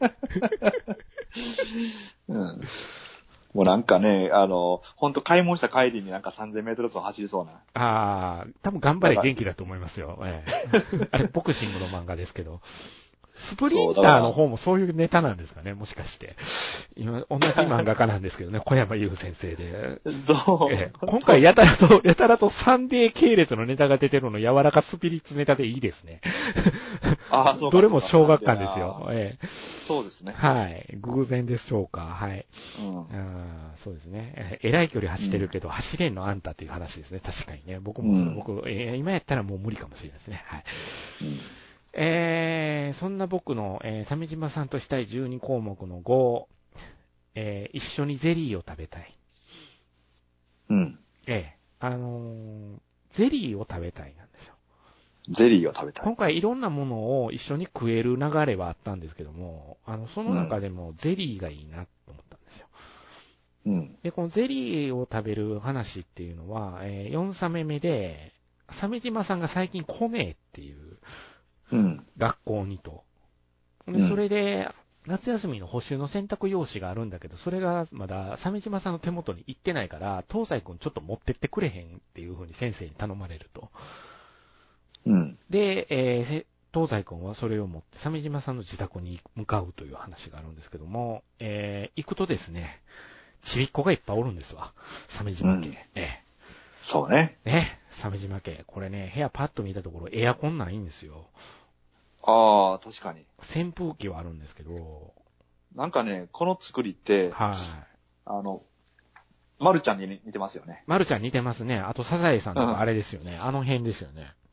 うんもうなんかね、あの、ほんと買い物した帰りになんかさんぜんメートル走走りそうな。 ああ、多分頑張れ元気だと思いますよ。ええ、あれ、ボクシングの漫画ですけど。スプリンターの方もそういうネタなんですかね、もしかして。今、同じ漫画家なんですけどね、小山優先生で。 どう、 ええ、今回やたらと、やたらとサンデー系列のネタが出てるの柔らかスピリッツネタでいいですね。 ああ、そうか。 どれも小学館ですよ。ええ、 そうですね。 はい。偶然でしょうか。はい。うん、あそうですね。ええらい距離走ってるけど、うん、走れんのあんたっていう話ですね。確かにね。僕もそれ、うん、僕、えー、今やったらもう無理かもしれないですね。はい。うんえー、そんな僕の、えー、鮫島さんとしたいじゅうに項目のご、えー、一緒にゼリーを食べたい。 うん。 えー、あのー、ゼリーを食べたいなんですよ。 ゼリーを食べたい。 今回いろんなものを一緒に食える流れはあったんですけども、あの、その中でもゼリーがいいなと思ったんですよ。うん。で、このゼリーを食べる話っていうのは、えー、よんサメ目で、鮫島さんが最近来ねえっていう、うん、学校にと。で、それで、夏休みの補習の選択用紙があるんだけど、それがまだ鮫島さんの手元に行ってないから、東西くんちょっと持ってってくれへんっていう風に先生に頼まれると。うん、で、えー、東西くんはそれを持って鮫島さんの自宅に向かうという話があるんですけども、えー、行くとですね、ちびっこがいっぱいおるんですわ。鮫島家。うん、ええ。 そうね。 ね、鮫島家。これね、部屋パッと見たところエアコンないんですよ。 ああ、確かに。 扇風機はあるんですけど。 なんかね、この作りって、はい。あの、まるちゃんに似てますよね。 まるちゃん似てますね。あと、サザエさんとかあれですよね。うん、あの辺ですよね。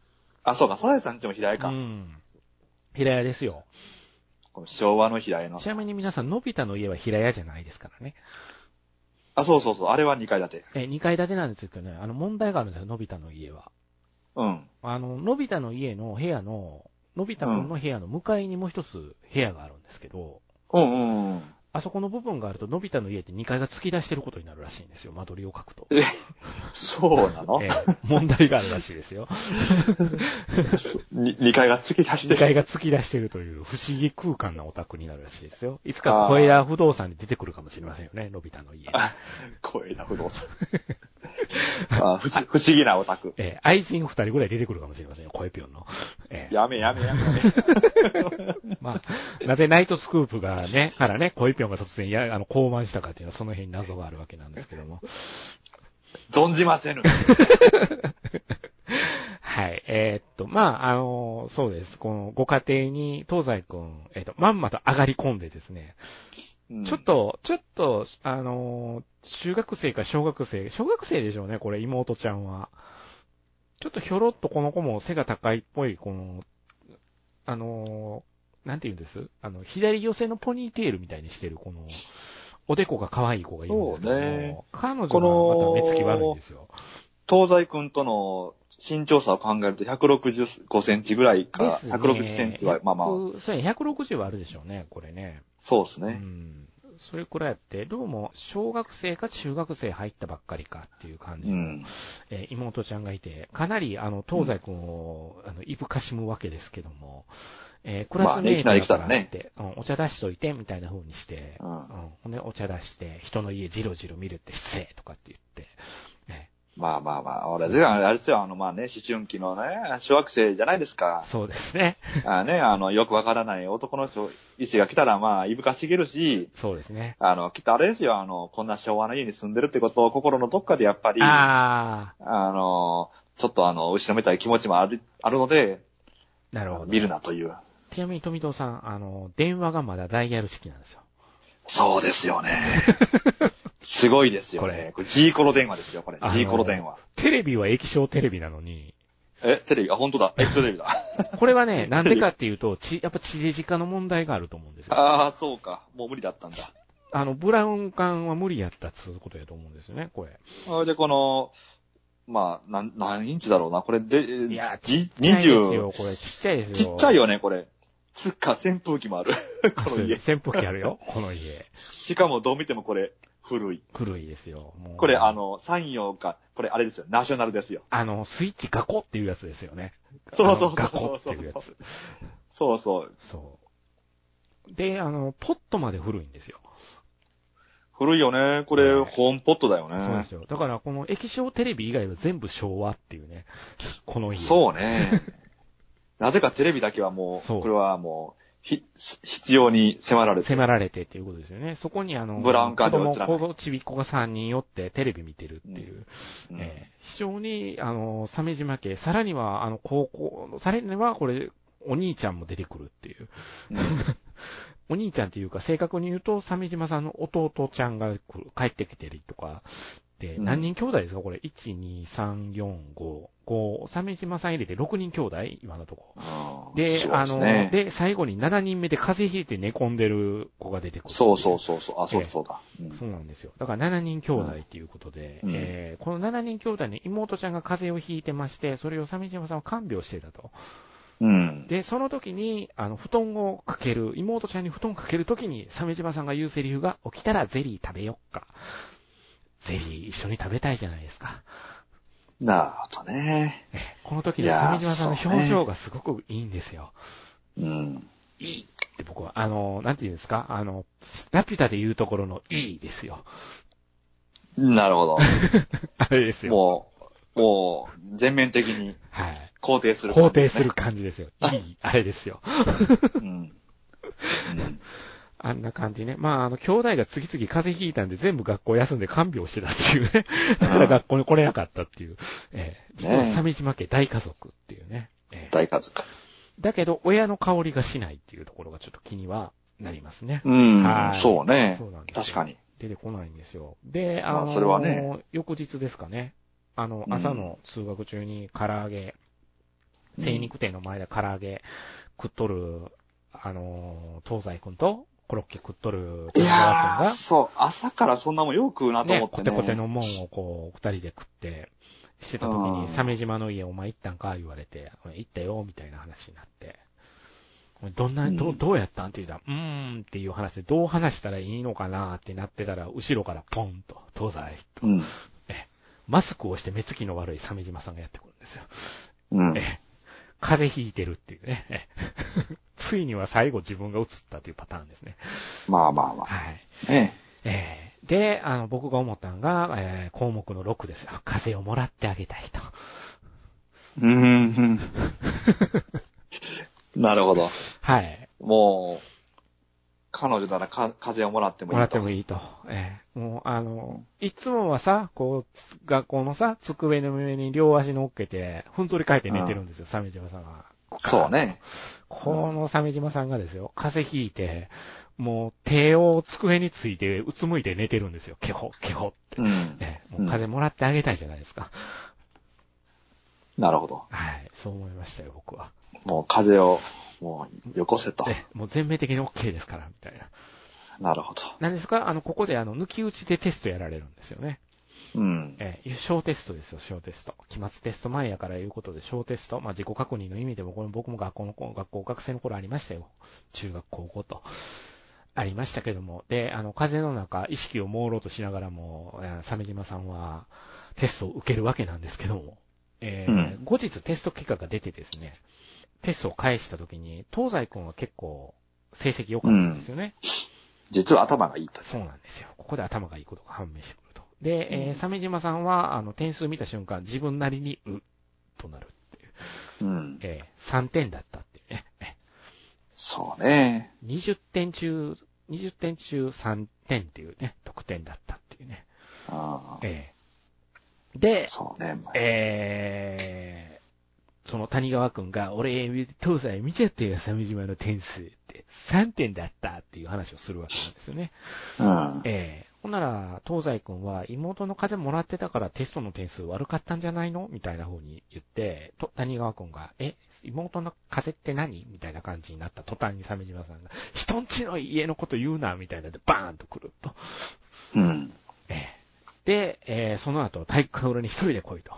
あ、そうか、サザエさんちも平屋か。 うん。平屋ですよ。 この昭和の平屋の。 ちなみに皆さん、のび太の家は平屋じゃないですからね。 あ、そうそうそう。あれはにかい建て。 え、にかい建てなんですけどね、あの、問題があるんですよ、のび太の家は。 うん。 あの、のび太の家の部屋の、のび太くんの部屋の向かいにもう一つ部屋があるんですけど、 うんうんうん。 あそこの部分があると、のび太の家ってにかいが突き出してることになるらしいんですよ、間取りを書くと。 え、そうなの？ ええ、問題があるらしいですよ。 に, にかいが突き出してる。 にかいが突き出してるという不思議空間なお宅になるらしいですよ。いつか小枝不動産に出てくるかもしれませんよね、のび太の家。 小枝不動産。あ不, 不思議なお宅。 ええ、愛人二人ぐらい出てくるかもしれませんよ、声ぴょんの。ええ、 やめやめやめ。 まあ、なぜナイトスクープがね、からね、声ぴょんが突然や、あの、降板したかっていうのはその辺に謎があるわけなんですけども。 存じませぬ。 はい。えー、っと、まあ、あの、そうです。このご家庭に東西くん、えー、っと、まんまと上がり込んでですね、うん、ちょっと、ちょっと、あの、中学生か小学生、小学生でしょうね、これ、妹ちゃんは。ちょっとひょろっとこの子も背が高いっぽい、この、あの、なんて言うんですあの、左寄せのポニーテールみたいにしてる、この、おでこが可愛い子がいるんですけども、ね、彼女がまた目つき悪いんですよ。 東西くんとの身長差を考えるとひゃくろくじゅうごセンチぐらいか、ね、ひゃくろくじゅっセンチは、まあまあ。 そうや、ひゃくろくじゅうはあるでしょうね、これね。 そうですね。 うん。それくらいあって、どうも小学生か中学生入ったばっかりかっていう感じの、うん、えー、妹ちゃんがいて、かなりあの、東西くんを、うん、あの、いぶかしむわけですけども、えー、クラスメイトだからって、まあねうん、お茶出しといて、みたいな風にして、うん。うん、で、お茶出して、人の家じろじろ見るって失礼とかって言って、 えー、まあまあまあ、俺、あれですよ、あの、まあね、思春期のね、小学生じゃないですか。 そうですね。 あね、あの、よくわからない男の人、医師が来たら、まあ、いぶかしげるし、 そうですね。 あの、きっとあれですよ、あの、こんな昭和の家に住んでるってことを心のどっかでやっぱり、 ああの、ちょっとあの、後ろめたい気持ちもある、あるので、 なるほど。 見るなという。 ちなみに富藤さん、あの、電話がまだダイヤル式なんですよ。 そうですよね。すごいですよね。これ G コロ電話ですよ、これ。G コロ電話。 テレビは液晶テレビなのに。 え、テレビ、あ、本当だ。液晶テレビだ。 これはね、なんでかっていうと、ち、やっぱ地デジ化の問題があると思うんですよ。 ああ、そうか。もう無理だったんだ。 あの、ブラウン管は無理やったっつうことやと思うんですよね、これ。 あで、この、まあ、なん、何インチだろうな。これで、 いや、ちっちゃいですよ、これ。ちっちゃいですよ。 ちっちゃいよね、これ。つっか、扇風機もある。この家。 扇風機あるよ、この家。 しかもどう見てもこれ、古い。 古いですよ。もうこれ、あの、山陽か、これあれですよ。ナショナルですよ。 あの、スイッチガコっていうやつですよね。 そうそうそうそう。 ガコっていうやつ。 そうそう。 そう。で、あの、ポットまで古いんですよ。 古いよね。これ、ね、ホームポットだよね。 そうですよ。だから、この液晶テレビ以外は全部昭和っていうね。この家。 そうね。なぜかテレビだけはもう、これはもう、ひ、必要に迫られて。 迫られてっていうことですよね。そこにあの、 ブラウン管で映らない。 子供、ちびっ子がさんにん寄ってテレビ見てるっていう。うん、えー、非常に、あの、鮫島家、さらには、あの、高校、さらにはこれ、お兄ちゃんも出てくるっていう。うん、お兄ちゃんっていうか、正確に言うと、鮫島さんの弟ちゃんが帰ってきてるとか、で、何人兄弟ですかこれ、いち、に、さん、よん、ご、ご、鮫島さん入れてろくにん兄弟今のところ。で、あの、で、最後にしちにんめで風邪ひいて寝込んでる子が出てくる。 そうそうそうそう。あ、そうだそうだ、 うん。そうなんですよ。だからしちにん兄弟っていうことで、うん、えー、このしちにん兄弟に妹ちゃんが風邪をひいてまして、それを鮫島さんは看病してたと。 うん。 で、その時に、あの、布団をかける、妹ちゃんに布団かける時に、鮫島さんが言うセリフが、起きたらゼリー食べよっか。ゼリー一緒に食べたいじゃないですか。 なるほどね。 え、この時に鮫島さんの表情がすごくいいんですよ。 うね、うん。 いいって僕は、あの、なんて言うんですかあの、ラピュタで言うところのいいですよ。 なるほど。 あれですよ。 もう、もう、全面的に。 はい。 肯定する感じ、ね。肯定する感じですよ。いい、あれですよ。うん。うんあんな感じね。まあ、あの、兄弟が次々風邪ひいたんで全部学校休んで看病してたっていうね。だから学校に来れなかったっていう。えー、実は鮫島家大家族っていうね。 えー、大家族。 だけど、親の香りがしないっていうところがちょっと気にはなりますね。 うん。はい。そうね。 そうなんです。 確かに。 出てこないんですよ。で、あのー、 まあ、それはね。 翌日ですかね。あの、朝の通学中に唐揚げ精肉店の前で唐揚げ食っとる、あのー、東西くんと、コロッケ食っとるいやー、そう、朝からそんなもんよく食うなと思ってね。 ね、コテコテのもんをこう、二人で食って、してた時に、鮫島の家お前行ったんか言われて、行ったよ、みたいな話になって、どんな、どう、どうやったんって言うたら、うーんっていう話で、どう話したらいいのかなってなってたら、後ろからポンと、東西と、うん、え、マスクをして目つきの悪い鮫島さんがやってくるんですよ。うん、え、風邪ひいてるっていうね。ついには最後自分が映ったというパターンですね。 まあまあまあ。はい。えええー、で、あの、僕が思ったのが、えー、項目のろくですよ。風をもらってあげたいと。 うーん。なるほど。 はい。 もう、彼女ならか風をもらってもいいと。 もらってもいいと。ええー、もう、あの、いつもはさ、こう、学校のさ、机の上に両足乗っけて、ふんぞり返って寝てるんですよ、鮫島さんが。 そうね。 この鮫島さんがですよ、風邪ひいて、もう手を机についてうつむいて寝てるんですよ。ケホ、ケホって。うんね、もう風もらってあげたいじゃないですか。 なるほど。 はい。そう思いましたよ、僕は。 もう風を、もうよこせと。 え、もう全面的に OK ですから、みたいな。 なるほど。 なんですかあの、ここであの、抜き打ちでテストやられるんですよね。うん。えー、小テストですよ、小テスト。期末テスト前やからいうことで、小テスト。まあ、自己確認の意味でも、これ僕も学校の、学校、学生の頃ありましたよ。中学、高校と。ありましたけども。で、あの、風の中、意識を朦朧としながらも、鮫島さんはテストを受けるわけなんですけども、えーうん、後日テスト結果が出てですね、テストを返したときに、東西くんは結構成績良かったんですよね。うん、 実は頭がいいと。 そうなんですよ。ここで頭がいいことが判明してくると。で、うん、えー、鮫島さんは、あの、点数見た瞬間、自分なりに、う、となるっていう。うん、えー、さんてんだったっていうね。 そうね。 にじゅってん中、にじゅってん中さんてんっていうね、得点だったっていうね。あえー、で、そうね、えー、その谷川くんが、俺、東西見ちゃったよ、鮫島の点数って。さんてんだったっていう話をするわけなんですよね。うん、えー、ほんなら、東西くんは妹の風もらってたからテストの点数悪かったんじゃないのみたいな風に言って、と谷川くんが、え、妹の風って何みたいな感じになった途端に鮫島さんが、人んちの家のこと言うなみたいなでバーンと来ると。うん。えー、で、えー、その後、体育館裏に一人で来いと。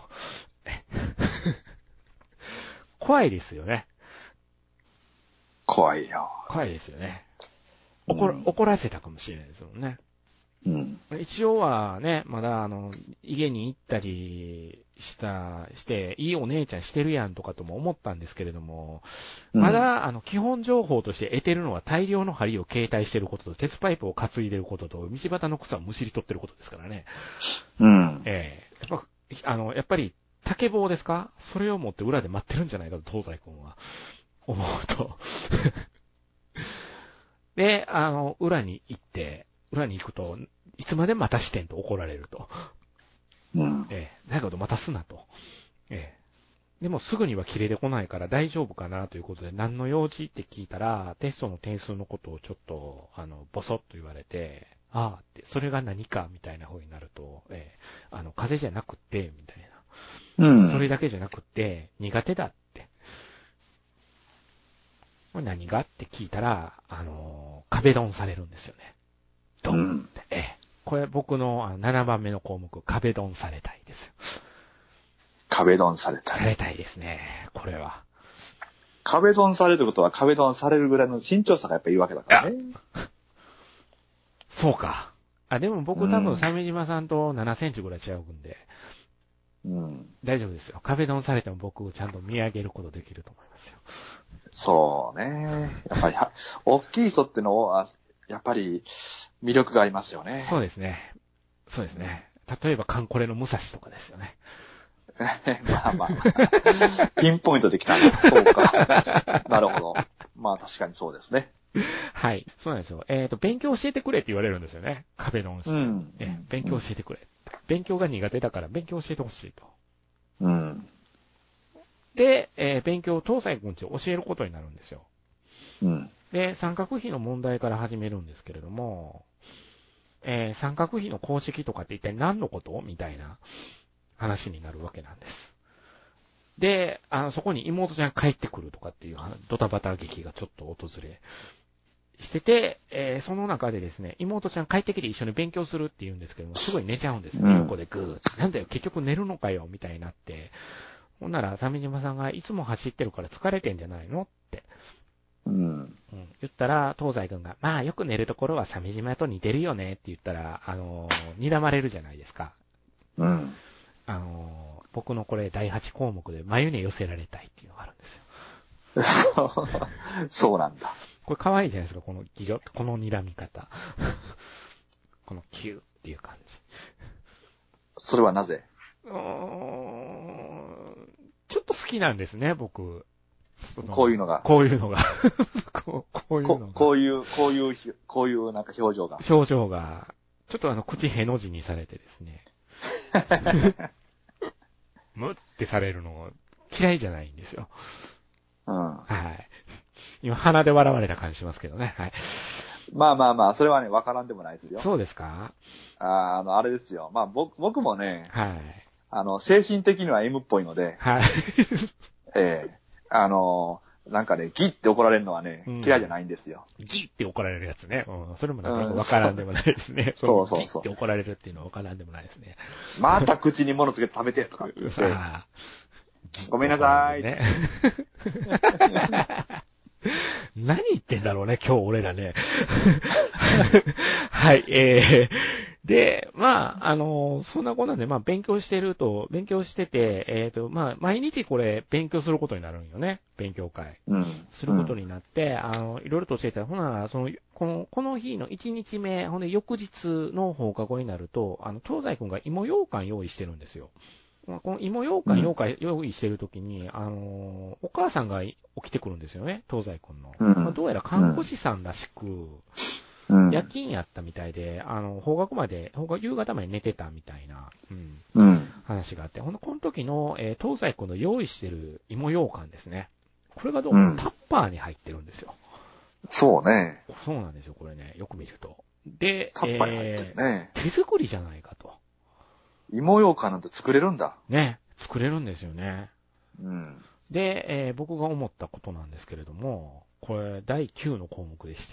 怖いですよね。 怖いよ。 怖いですよね。怒ら、うん、怒らせたかもしれないですもんね。うん、一応はね、まだあの、家に行ったりした、して、いいお姉ちゃんしてるやんとかとも思ったんですけれども、まだあの、基本情報として得てるのは大量の針を携帯してることと、鉄パイプを担いでることと、道端の草をむしり取ってることですからね。うん。ええー、やっぱ、あの、やっぱり、竹棒ですかそれを持って裏で待ってるんじゃないかと、東西君は。思うと。で、あの、裏に行って、裏に行くと、いつまで待たしてんと怒られると。うん。ええ、だけど待たすなと。ええ。でもすぐには切れてこないから大丈夫かなということで、何の用事って聞いたら、テストの点数のことをちょっと、あの、ボソッと言われて、ああって、それが何かみたいな風になると、ええ、あの、風邪じゃなくって、みたいな。うん。それだけじゃなくって、苦手だって。何がって聞いたら、あの、壁ドンされるんですよね。ドンって。うん、ええ。これ僕のななばんめの項目、壁ドンされたいですよ。 壁ドンされたい。 されたいですね、これは。 壁ドンされることは壁ドンされるぐらいの身長差がやっぱいいわけだからね。 そうか。あ、でも僕多分鮫島さんとななセンチぐらい違うんで。うん。大丈夫ですよ。壁ドンされても僕ちゃんと見上げることできると思いますよ。 そうね。やっぱり、大きい人ってのは、やっぱり魅力がありますよね。 そうですね。そうですね。例えばカンコレの武蔵とかですよね。 まあまあまあ。ピンポイントできたな。そうか。なるほど。まあ確かにそうですね。 はい。そうなんですよ。えっ、ー、と、勉強教えてくれって言われるんですよね。壁ドンして。うん、え勉強教えてくれ、うん。勉強が苦手だから勉強教えてほしいと。うん。で、えー、勉強を東西君ち教えることになるんですよ。うん。で、三角比の問題から始めるんですけれども、えー、三角比の公式とかって一体何のことみたいな話になるわけなんです。 で、あの、そこに妹ちゃん帰ってくるとかっていうドタバタ劇がちょっと訪れしてて、えー、その中でですね、妹ちゃん帰ってきて一緒に勉強するって言うんですけども、すごい寝ちゃうんですね、うん、横でグー。なんだよ、結局寝るのかよ、みたいになって。ほんなら、鮫島さんがいつも走ってるから疲れてんじゃないのって。 うん。 うん、言ったら、東西君が、まあよく寝るところは鮫島と似てるよねって言ったら、あのー、睨まれるじゃないですか。 うん。 あのー、僕のこれだいはち項目で眉根寄せられたいっていうのがあるんですよ。そうなんだ。 これ可愛いじゃないですか、このギロ、この睨み方。このキューっていう感じ。 それはなぜ？ うーん、ちょっと好きなんですね、僕。 こういうのが。 こういうのが。こう、こういうのがこ。 こういう、こういう、こういうなんか表情が。 表情が、ちょっとあの、口への字にされてですね。むってされるの嫌いじゃないんですよ。 うん。 はい。今鼻で笑われた感じしますけどね。はい。 まあまあまあ、それはね、わからんでもないですよ。 そうですか？ ああの、あれですよ。まあ僕、僕もね、 はい。 あの、精神的には M っぽいので、 はい。 ええあの、なんかね、ギって怒られるのはね、 うん、 嫌いじゃないんですよ。 ギって怒られるやつね。うん。それもなんとなくわからんでもないですね。うん、 そうそうそう。 ギって怒られるっていうのはわからんでもないですね。 また口に物つけて食べてとかって言って。ごめんなさい。ね、 何言ってんだろうね、今日俺らね。はい、えー、で、まあ、あの、そんなことで、まあ、勉強してると、勉強してて、えっと、まあ、毎日これ、勉強することになるんよね。勉強会。 うん。 することになって、うん、あの、いろいろと教えてたら、ほなら、その、この、この日のいちにちめ、ほんで、翌日の放課後になると、あの、東西くんが芋羊羹用意してるんですよ。この芋羊羹用意、用意してるときに、あの、お母さんが起きてくるんですよね、東西くんの。うんまあ、どうやら看護師さんらしく、うん、夜勤やったみたいで、あの、放課後まで、放課夕方まで寝てたみたいな、うん、うん、話があって、ほんと、この時の、えー、東西くんの用意してる芋羊羹ですね。これがどうもタッパーに入ってるんですよ。 うん、そうね。 そうなんですよ、これね、よく見ると。で、 タッパーに入ってるね、 えー。手作りじゃないかと。 芋羊羹なんて作れるんだ。 ね、作れるんですよね。 うん。 で、えー、僕が思ったことなんですけれども、これだいきゅうの項目でして、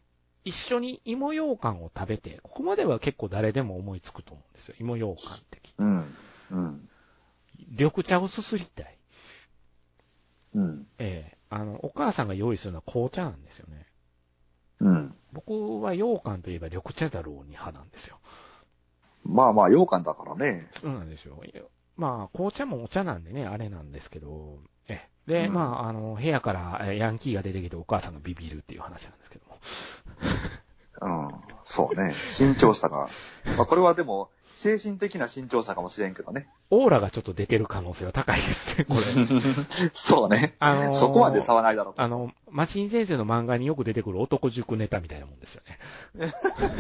一緒に芋羊羹を食べて、ここまでは結構誰でも思いつくと思うんですよ。芋羊羹って。 うん。うん。 緑茶をすすりたい。 うん。 えー、あの、お母さんが用意するのは紅茶なんですよね。 うん。 僕は羊羹といえば緑茶だろうに派なんですよ。 まあまあ、羊羹だからね。 そうなんですよ。まあ、紅茶もお茶なんでね、あれなんですけど、え、で、うん、まあ、あの、部屋からヤンキーが出てきてお母さんがビビるっていう話なんですけども。 うん、そうね。慎重さが。まあ、これはでも、精神的な慎重さかもしれんけどね。 オーラがちょっと出てる可能性は高いですね、これ。 そうね。あのー、そこまで差はないだろう。 あの、マシン先生の漫画によく出てくる男塾ネタみたいなもんですよね。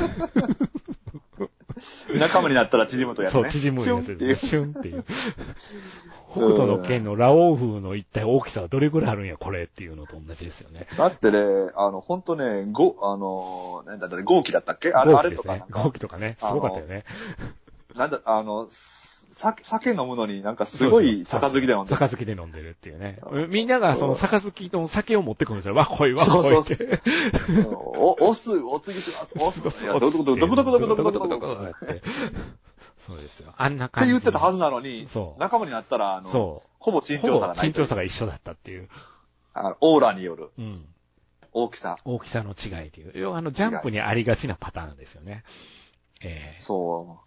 仲間になったら縮むとやるね。 そう、縮むやつですね。シュンっていう。北斗の剣のラオウ風の一体大きさはどれぐらいあるんや、これっていうのと同じですよね。 だってね、あの、ほんとね、ご、あの、なんだった豪気だったっけあれ、 ね、 あれとか。 豪気とかね。すごかったよね。 なんだ、あの、酒、酒飲むのになんかすごい杯で飲んでる。 杯で飲んでるっていうね。みんながその杯の酒を持ってくるんですよ。わ、こいわ、こいって。 そうそう。お、おす、お継ぎします。おす、おす、どこどこどこどこどこどこどこどこどこって。 そうですよ。あんな感じ。 って言ってたはずなのに、そう。仲間になったら、あの、そう。ほぼ身長差がない。 身長差が一緒だったっていう。 あの、オーラによる。 うん。 大きさ。 大きさの違いという。要はあの、ジャンプにありがちなパターンですよね。ええー、そう。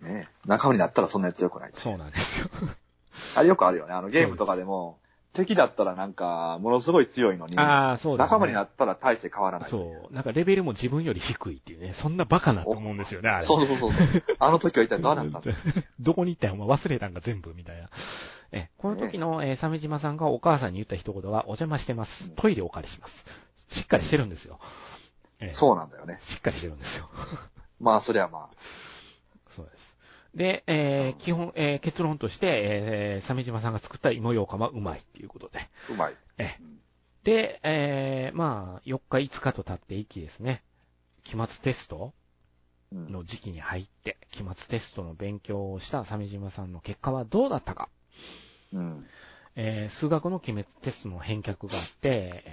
ねえ。仲間になったらそんなに強くない。 そうなんですよ。 あれよくあるよね。あの、ゲームとかでも、敵だったらなんか、ものすごい強いのに、 ああ、そうですね。 仲間になったら大して変わらない。 そう。なんかレベルも自分より低いっていうね。そんなバカなと思うんですよね、あれ。 そうそうそう。あの時は一体どうだったんだどこに行ったんお前忘れたんか全部みたいな。え、この時の、えー、鮫島さんがお母さんに言った一言は、お邪魔してます。トイレお借りします。しっかりしてるんですよ。 えー、そうなんだよね。 しっかりしてるんですよ。 まあ、そりゃまあ。 そうです。で、えー、基本、えー、結論として、えー、鮫島さんが作った芋ようかんはうまいっていうことで。 うまい。 えー、で、えー、まあ、よっかいつかと経っていきですね。期末テストの時期に入って、期末テストの勉強をした鮫島さんの結果はどうだったか。 うん。 えー、数学の期末テストの返却があって、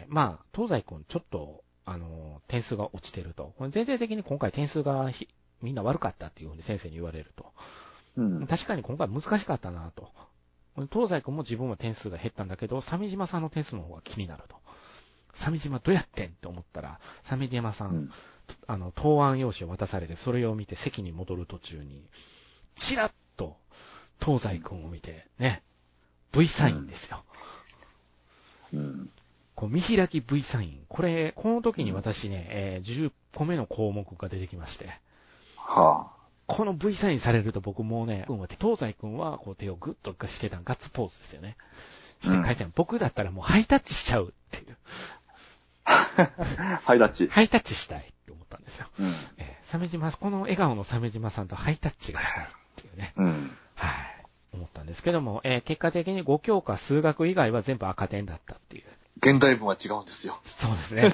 まあ、東西君ちょっと、あの、点数が落ちてると。全体的に今回点数がみんな悪かったっていうふうに先生に言われると。うん、確かに今回難しかったなと。東西君も自分は点数が減ったんだけど、鮫島さんの点数の方が気になると。鮫島どうやってんって思ったら、鮫島さん、うん、あの、答案用紙を渡されて、それを見て席に戻る途中に、チラッと東西君を見て、ね、V サインですよ。 うん。 こう見開き V サイン。これ、この時に私ね、えー、じゅっこめの項目が出てきまして。 はあ。 この V サインされると僕もうね、東西君はこう手をグッとしてたガッツポーズですよね。して返せん、うん。僕だったらもうハイタッチしちゃうっていう。 ハイタッチ。 ハイタッチしたいって思ったんですよ。 うん。 えー、鮫島、この笑顔の鮫島さんとハイタッチがしたいっていうね。 うん。 はい。思ったんですけども、えー、結果的にご教科数学以外は全部赤点だったっていう。 現代文は違うんですよ。 そうですね。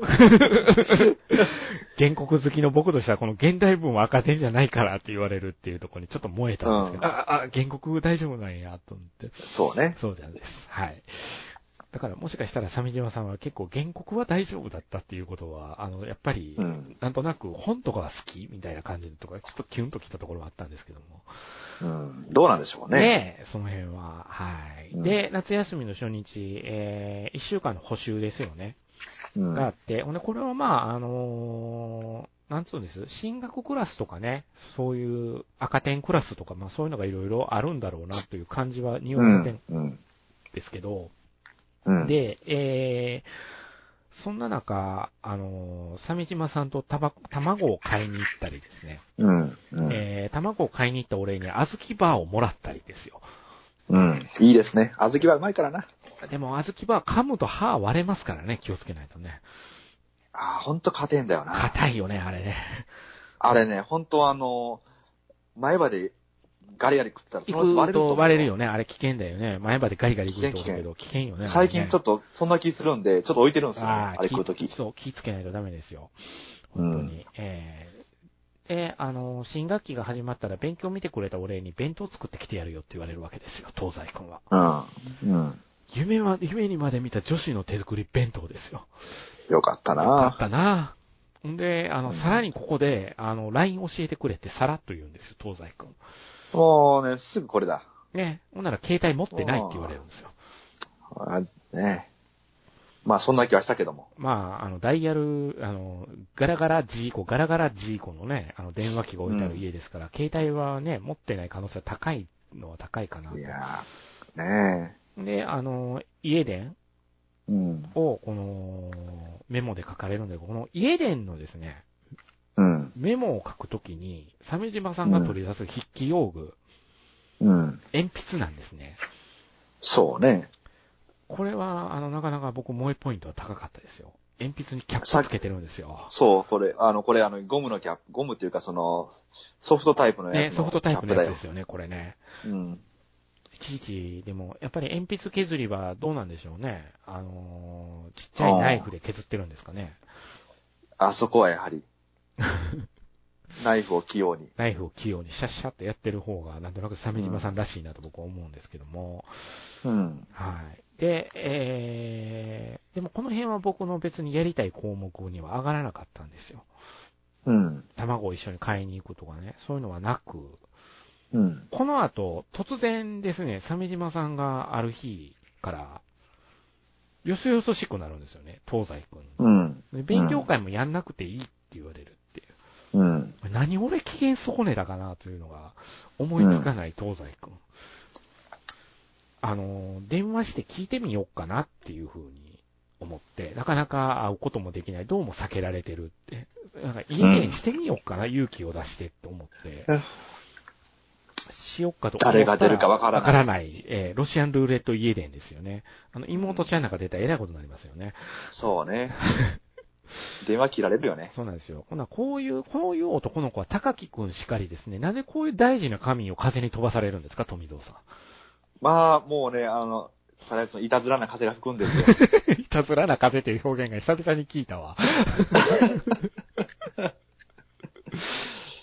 原告好きの僕としてはこの現代文は赤点じゃないからって言われるっていうところにちょっと燃えたんですけど、うん、あ、あ、原告大丈夫なんやと思って。 そうね。 そうなんです。はい。だからもしかしたら鮫島さんは結構原告は大丈夫だったっていうことは、あの、やっぱり、なんとなく本とかは好きみたいな感じとか、ちょっとキュンときたところはあったんですけども。 うん、どうなんでしょうね。 ねえ、その辺は。はい。うん、で、夏休みの初日、えー、一週間の補習ですよね。うん、があって、ほんで、これはまあ、あのー、なんつうんです、進学クラスとかね、そういう赤点クラスとか、まあそういうのがいろいろあるんだろうなという感じは匂わせてるんですけど、うん、で、えー、そんな中、あのー、鮫島さんとたば、卵を買いに行ったりですね。 うんうん、 えー、卵を買いに行ったお礼に小豆バーをもらったりですよ。 うん。いいですね。小豆バーうまいからな。 でも小豆バー噛むと歯割れますからね、気をつけないとね。 ああ、ほんと硬いんだよな。 硬いよね、あれね。 あれね、ほんとあの、前歯でガリガリ食ってたらそのうち割れると思う。 割れるよね。あれ危険だよね。前歯でガリガリ食うと思うけど、危険よね。 最近ちょっとそんな気するんで、ちょっと置いてるんですよね。あ, あれ食うとき。 そう、気つけないとダメですよ。本当に。うん、えー、で、あの、新学期が始まったら勉強見てくれたお礼に弁当作ってきてやるよって言われるわけですよ、東西君は。うん。うん。夢は、夢にまで見た女子の手作り弁当ですよ。 よかったな。 よかったな。んで、あの、さらにここで、あの、ライン 教えてくれってさらっと言うんですよ、東西君。 もうね、すぐこれだ。 ね。ほんなら携帯持ってないって言われるんですよ。 あね。まあそんな気はしたけども。 まあ、あの、ダイヤル、あの、ガラガラジーコ、ガラガラジーコのね、あの、電話機が置いてある家ですから、うん、携帯はね、持ってない可能性は高いのは高いかなと。 いやー、ねえ。で、あの、家電を、この、メモで書かれるんで、この家電のですね、うん、メモを書くときに、鮫島さんが取り出す筆記用具、うん、鉛筆なんですね。 そうね。 これは、あの、なかなか僕、萌えポイントは高かったですよ。鉛筆にキャップつけてるんですよ。 そう、これ、あの、これ、あの、ゴムのキャップ、ゴムっていうか、その、ソフトタイプのやつの。 ね、ソフトタイプのやつですよね、これね。 うん。 いちいち、でも、やっぱり鉛筆削りはどうなんでしょうね。あのー、ちっちゃいナイフで削ってるんですかね。 あそこはやはり。ナイフを器用に。 ナイフを器用にシャッシャッとやってる方が、なんとなく鮫島さんらしいなと僕は思うんですけども。うん。はい。で、えー、でもこの辺は僕の別にやりたい項目には上がらなかったんですよ。うん。卵を一緒に買いに行くとかね、そういうのはなく、うん。この後、突然ですね、鮫島さんがある日から、よそよそしくなるんですよね、東西君。うん。勉強会もやんなくていいって言われるっていう。うん。何俺機嫌損ねたかなというのが思いつかない東西君。うん、あの、電話して聞いてみようかなっていうふうに思って、なかなか会うこともできない、どうも避けられてるって、なんか家電してみようかな、うん、勇気を出してって思って、しよっかと思ったら。 誰が出るかわからない。 わからない、えー、ロシアンルーレット家電ですよね。あの、妹ちゃんなんか出たらえらいことになりますよね。 そうね。電話切られるよね。 そうなんですよ。ほな、こういう、こういう男の子は高木くんしかりですね。なんでこういう大事な紙を風に飛ばされるんですか、富蔵さん。 まあ、もうね、あの、いたずらな風が吹くんですよ。いたずらな風という表現が久々に聞いたわ。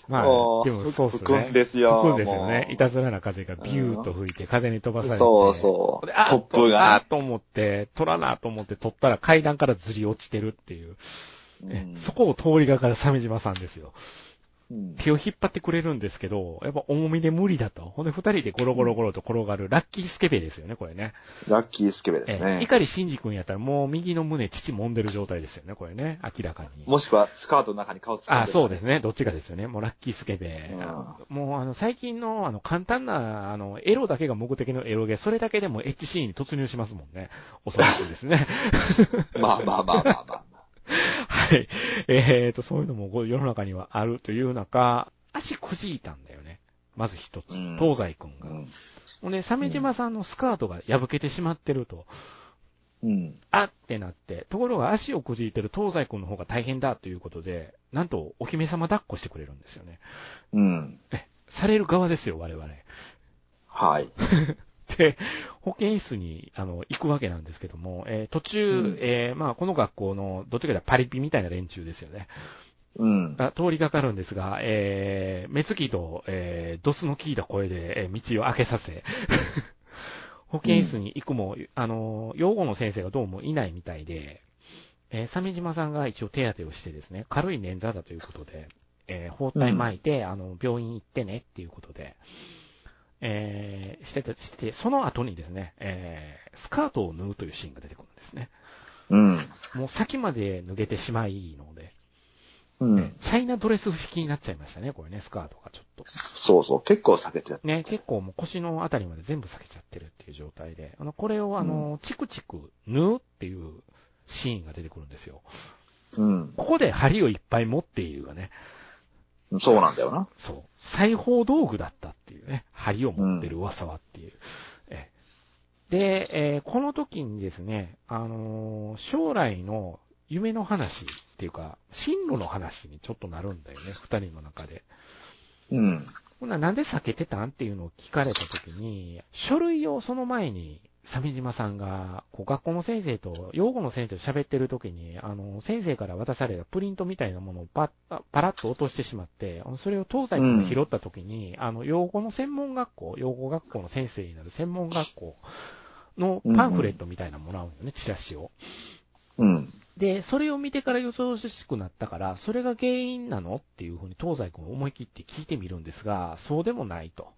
まあ、でもそうっすね。吹くんですよ。 吹くんですよね。いたずらな風がビューッと吹いて、風に飛ばされて。 そうそう。 あ突風が、ね。 あーと思って、取らなと思って取ったら階段からずり落ちてるっていう。うん、そこを通りがかる鮫島さんですよ。うん、手を引っ張ってくれるんですけど、やっぱ重みで無理だと。ほんで二人でゴロゴロゴロと転がる、ラッキースケベですよね、これね。 ラッキースケベですね。 碇シンジ君やったらもう右の胸、乳揉んでる状態ですよね、これね、明らかに。 もしくはスカートの中に顔突っ込んでる、ね。 あ、そうですね、どっちかですよね。もうラッキースケベ。うん、もうあの、最近のあの、簡単な、あの、エロだけが目的のエロゲ、それだけでもエッチシーンに突入しますもんね。恐ろしいですね。 まあまあまあまあまあ。 はい。えーと、そういうのも世の中にはあるという中、足くじいたんだよね。まず一つ。東西くんが。ほんで、鮫島さんのスカートが破けてしまってると。うん。あってなって、ところが足をくじいてる東西くんの方が大変だということで、なんとお姫様抱っこしてくれるんですよね。うん。え、される側ですよ、我々。 はい。 で、保健室に、あの、行くわけなんですけども、えー、途中、うん、えー、まあ、この学校の、どっちかというとパリピみたいな連中ですよね。うん。が通りがかるんですが、えー、目つきと、えー、ドスの効いた声で、えー、道を開けさせ、保健室に行くも、うん、あの、養護の先生がどうもいないみたいで、えー、鮫島さんが一応手当てをしてですね、軽い捻挫だということで、えー、包帯巻いて、うん、あの、病院行ってねっていうことで、えー、してて、してて、その後にですね、えー、スカートを縫うというシーンが出てくるんですね。うん。もう先まで脱げてしまいので、うん。チャイナドレス式になっちゃいましたね、これね、スカートがちょっと。 そうそう、結構避けてる。 ね、結構もう腰のあたりまで全部避けちゃってるっていう状態で、あの、これをあの、うん、チクチク縫うっていうシーンが出てくるんですよ。うん。ここで針をいっぱい持っているがね。 そうなんだよな。 そう。裁縫道具だったっていうね。針を持ってる噂はっていう。うん、えで、えー、この時にですね、あのー、将来の夢の話っていうか、進路の話にちょっとなるんだよね、二人の中で。うん。ほんならなんで避けてたんっていうのを聞かれた時に、書類をその前に、鮫島さんが、こう学校の先生と、養護の先生と喋ってる時に、あの、先生から渡されたプリントみたいなものをパッ、パラッと落としてしまって、それを東西君が拾った時に、うん、あの、養護の専門学校、養護学校の先生になる専門学校のパンフレットみたいなのもらうんよね、チラシを。うん。で、それを見てから予想しくなったから、それが原因なのっていうふうに東西君を思い切って聞いてみるんですが、そうでもないと。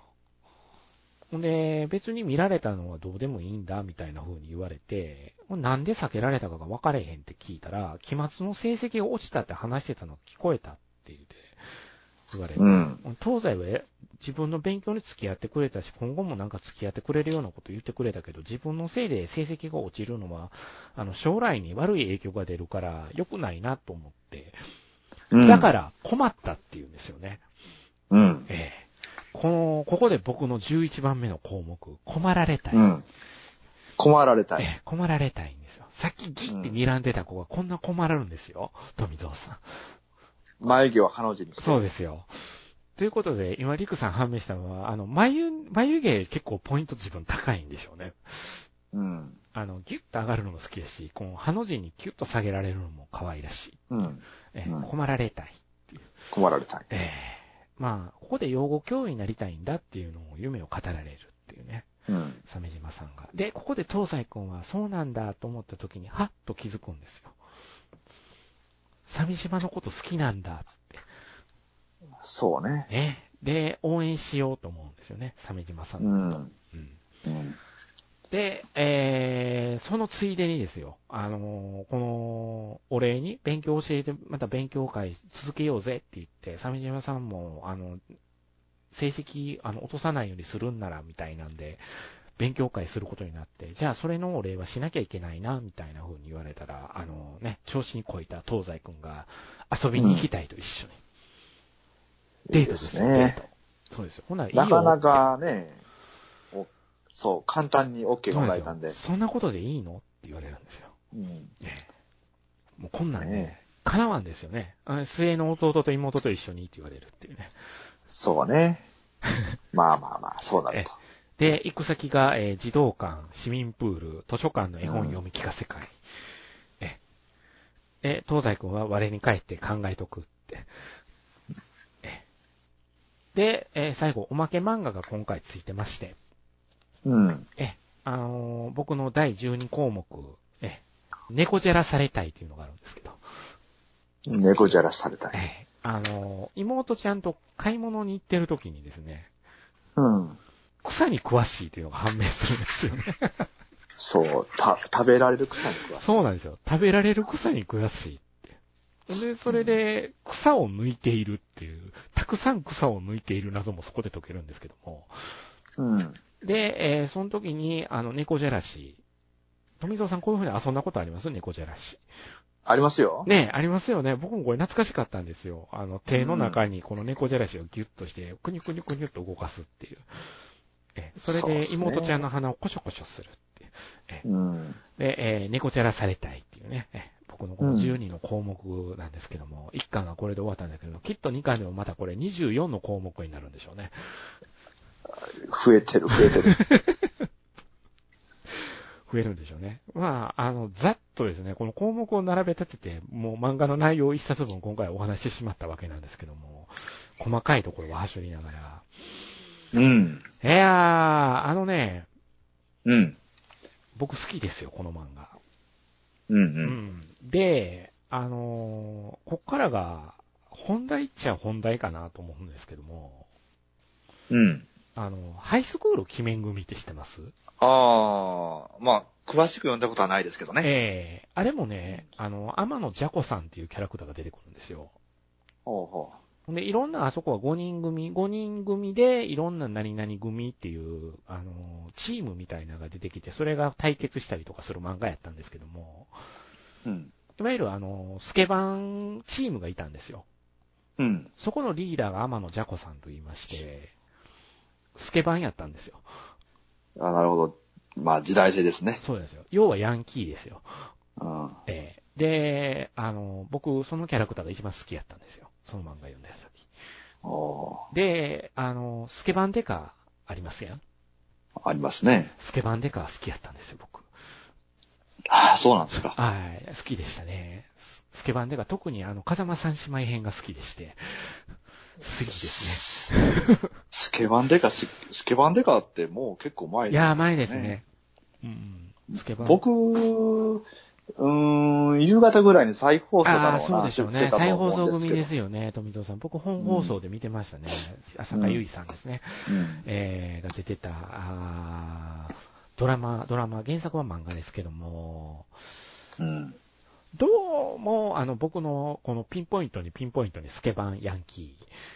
で、別に見られたのはどうでもいいんだ、みたいな風に言われて、なんで避けられたかが分かれへんって聞いたら、期末の成績が落ちたって話してたの聞こえたって言って言われて、うん、東西は自分の勉強に付き合ってくれたし、今後もなんか付き合ってくれるようなこと言ってくれたけど、自分のせいで成績が落ちるのは、あの、将来に悪い影響が出るから良くないなと思って、だから困ったって言うんですよね。うん。ええこの、ここで僕のじゅういちばんめの項目、困られたい。うん、 困られたい。 ええ、困られたいんですよ。さっきギッて睨んでた子がこんな困るんですよ、富蔵さん。 眉毛をハの字にして。 そうですよ。ということで、今、リクさん判明したのは、あの、眉、眉毛結構ポイント自分高いんでしょうね。うん。あの、ギュッと上がるのも好きだし、このハの字にキュッと下げられるのも可愛らしい。うん。ええ、困られたいっていう。 困られたい。 ええまあ、ここで養護教員になりたいんだっていうのを夢を語られるっていうね。うん。鮫島さんが。で、ここで東西君はそうなんだと思った時に、はっと気づくんですよ。鮫島のこと好きなんだって。 そうね。 ね。で、応援しようと思うんですよね。鮫島さんのこと。うん。うんうんで、えー、そのついでにですよ、あのー、この、お礼に勉強教えて、また勉強会続けようぜって言って、鮫島さんも、あの、成績、あの、落とさないようにするんなら、みたいなんで、勉強会することになって、じゃあそれのお礼はしなきゃいけないな、みたいな風に言われたら、あのね、調子にこいた東西くんが遊びに行きたいと一緒に。うん、デートですね。デート。そうですよ。ほな、いいよ。 なかなかね、そう、簡単に OK がもらえたんで。 そんなことでいいのって言われるんですよ。うん、ね、もうこんなんね、ね叶わんですよね。末の弟と妹と一緒にって言われるっていうね。 そうね。まあまあまあ、そうなると。 で、行く先が、えー、児童館、市民プール、図書館の絵本読み聞かせ会。うん、え、え、東西くんは我に帰って考えとくって。え、 で、えー、最後、おまけ漫画が今回ついてまして、 うん。 え、あのー、僕のだいじゅうに項目、え、猫じゃらされたいというのがあるんですけど。 猫じゃらされたい。 え、あのー、妹ちゃんと買い物に行ってる時にですね、 うん。 草に詳しいというのが判明するんですよね。 そう、た、食べられる草に詳しい。 そうなんですよ。食べられる草に詳しいって。で、それで、草を抜いているっていう、たくさん草を抜いている謎もそこで解けるんですけども。 うん。 で、えー、その時に、あの、猫じゃらし。富蔵さんこういう風に遊んだことあります？猫じゃらし。 ありますよ。 ねえ、ありますよね。僕もこれ懐かしかったんですよ。あの、手の中にこの猫じゃらしをギュッとして、くにゅくにゅくにゅっと動かすっていう。え、それで妹ちゃんの鼻をコショコショするっていう。え、 うん、 で、えー、猫じゃらされたいっていうね。え、僕のこのじゅうにの項目なんですけども、うん、いっかんがこれで終わったんだけど、きっとにかんでもまたこれにじゅうよんの項目になるんでしょうね。 増えてる、増えてる。 増えるんでしょうね。まあ、あの、ざっとですね、この項目を並べ立てて、もう漫画の内容を一冊分今回お話してしまったわけなんですけども、細かいところは走りながら。 うん。 いやー、あのね、 うん。 僕好きですよ、この漫画。 うんうん。 うん。で、あのー、こっからが、本題っちゃ本題かなと思うんですけども、 うん。 あの、ハイスクール鬼面組って知ってます？ ああ、まあ、詳しく読んだことはないですけどね。 ええー、あれもね、あの、天野じゃこさんっていうキャラクターが出てくるんですよ。 ほうほう。で、いろんな、あそこはごにん組、ごにん組で、いろんな何々組っていう、あの、チームみたいなのが出てきて、それが対決したりとかする漫画やったんですけども、 う。うん。 いわゆるあの、スケバンチームがいたんですよ。 うん。 そこのリーダーが天野じゃこさんと言いまして、スケバンやったんですよ。 あ、なるほど。まあ、時代性ですね。 そうですよ。要はヤンキーですよ。 うん。 ええー、で、あの、僕、そのキャラクターが一番好きやったんですよ。その漫画読んだ時。 おで、あの、スケバンデカありますやん。 ありますね。 スケバンデカ好きやったんですよ、僕。 ああ、そうなんですか。 はい、好きでしたね。スケバンデカ、特にあの、風間三姉妹編が好きでして、好きですね。スケバンデカ、スケバンデカってもう結構前ですね。いや、前ですね。うん、スケバン。 僕、うーん、夕方ぐらいに再放送だろうな。 ああ、そうでしょうね。再放送組ですよね、富蔵さん。僕、本放送で見てましたね。うん、浅香唯さんですね。うん、えー、が出てた、あドラマ、ドラマ、原作は漫画ですけども、うん、どうも、あの、僕の、このピンポイントにピンポイントにスケバンヤンキ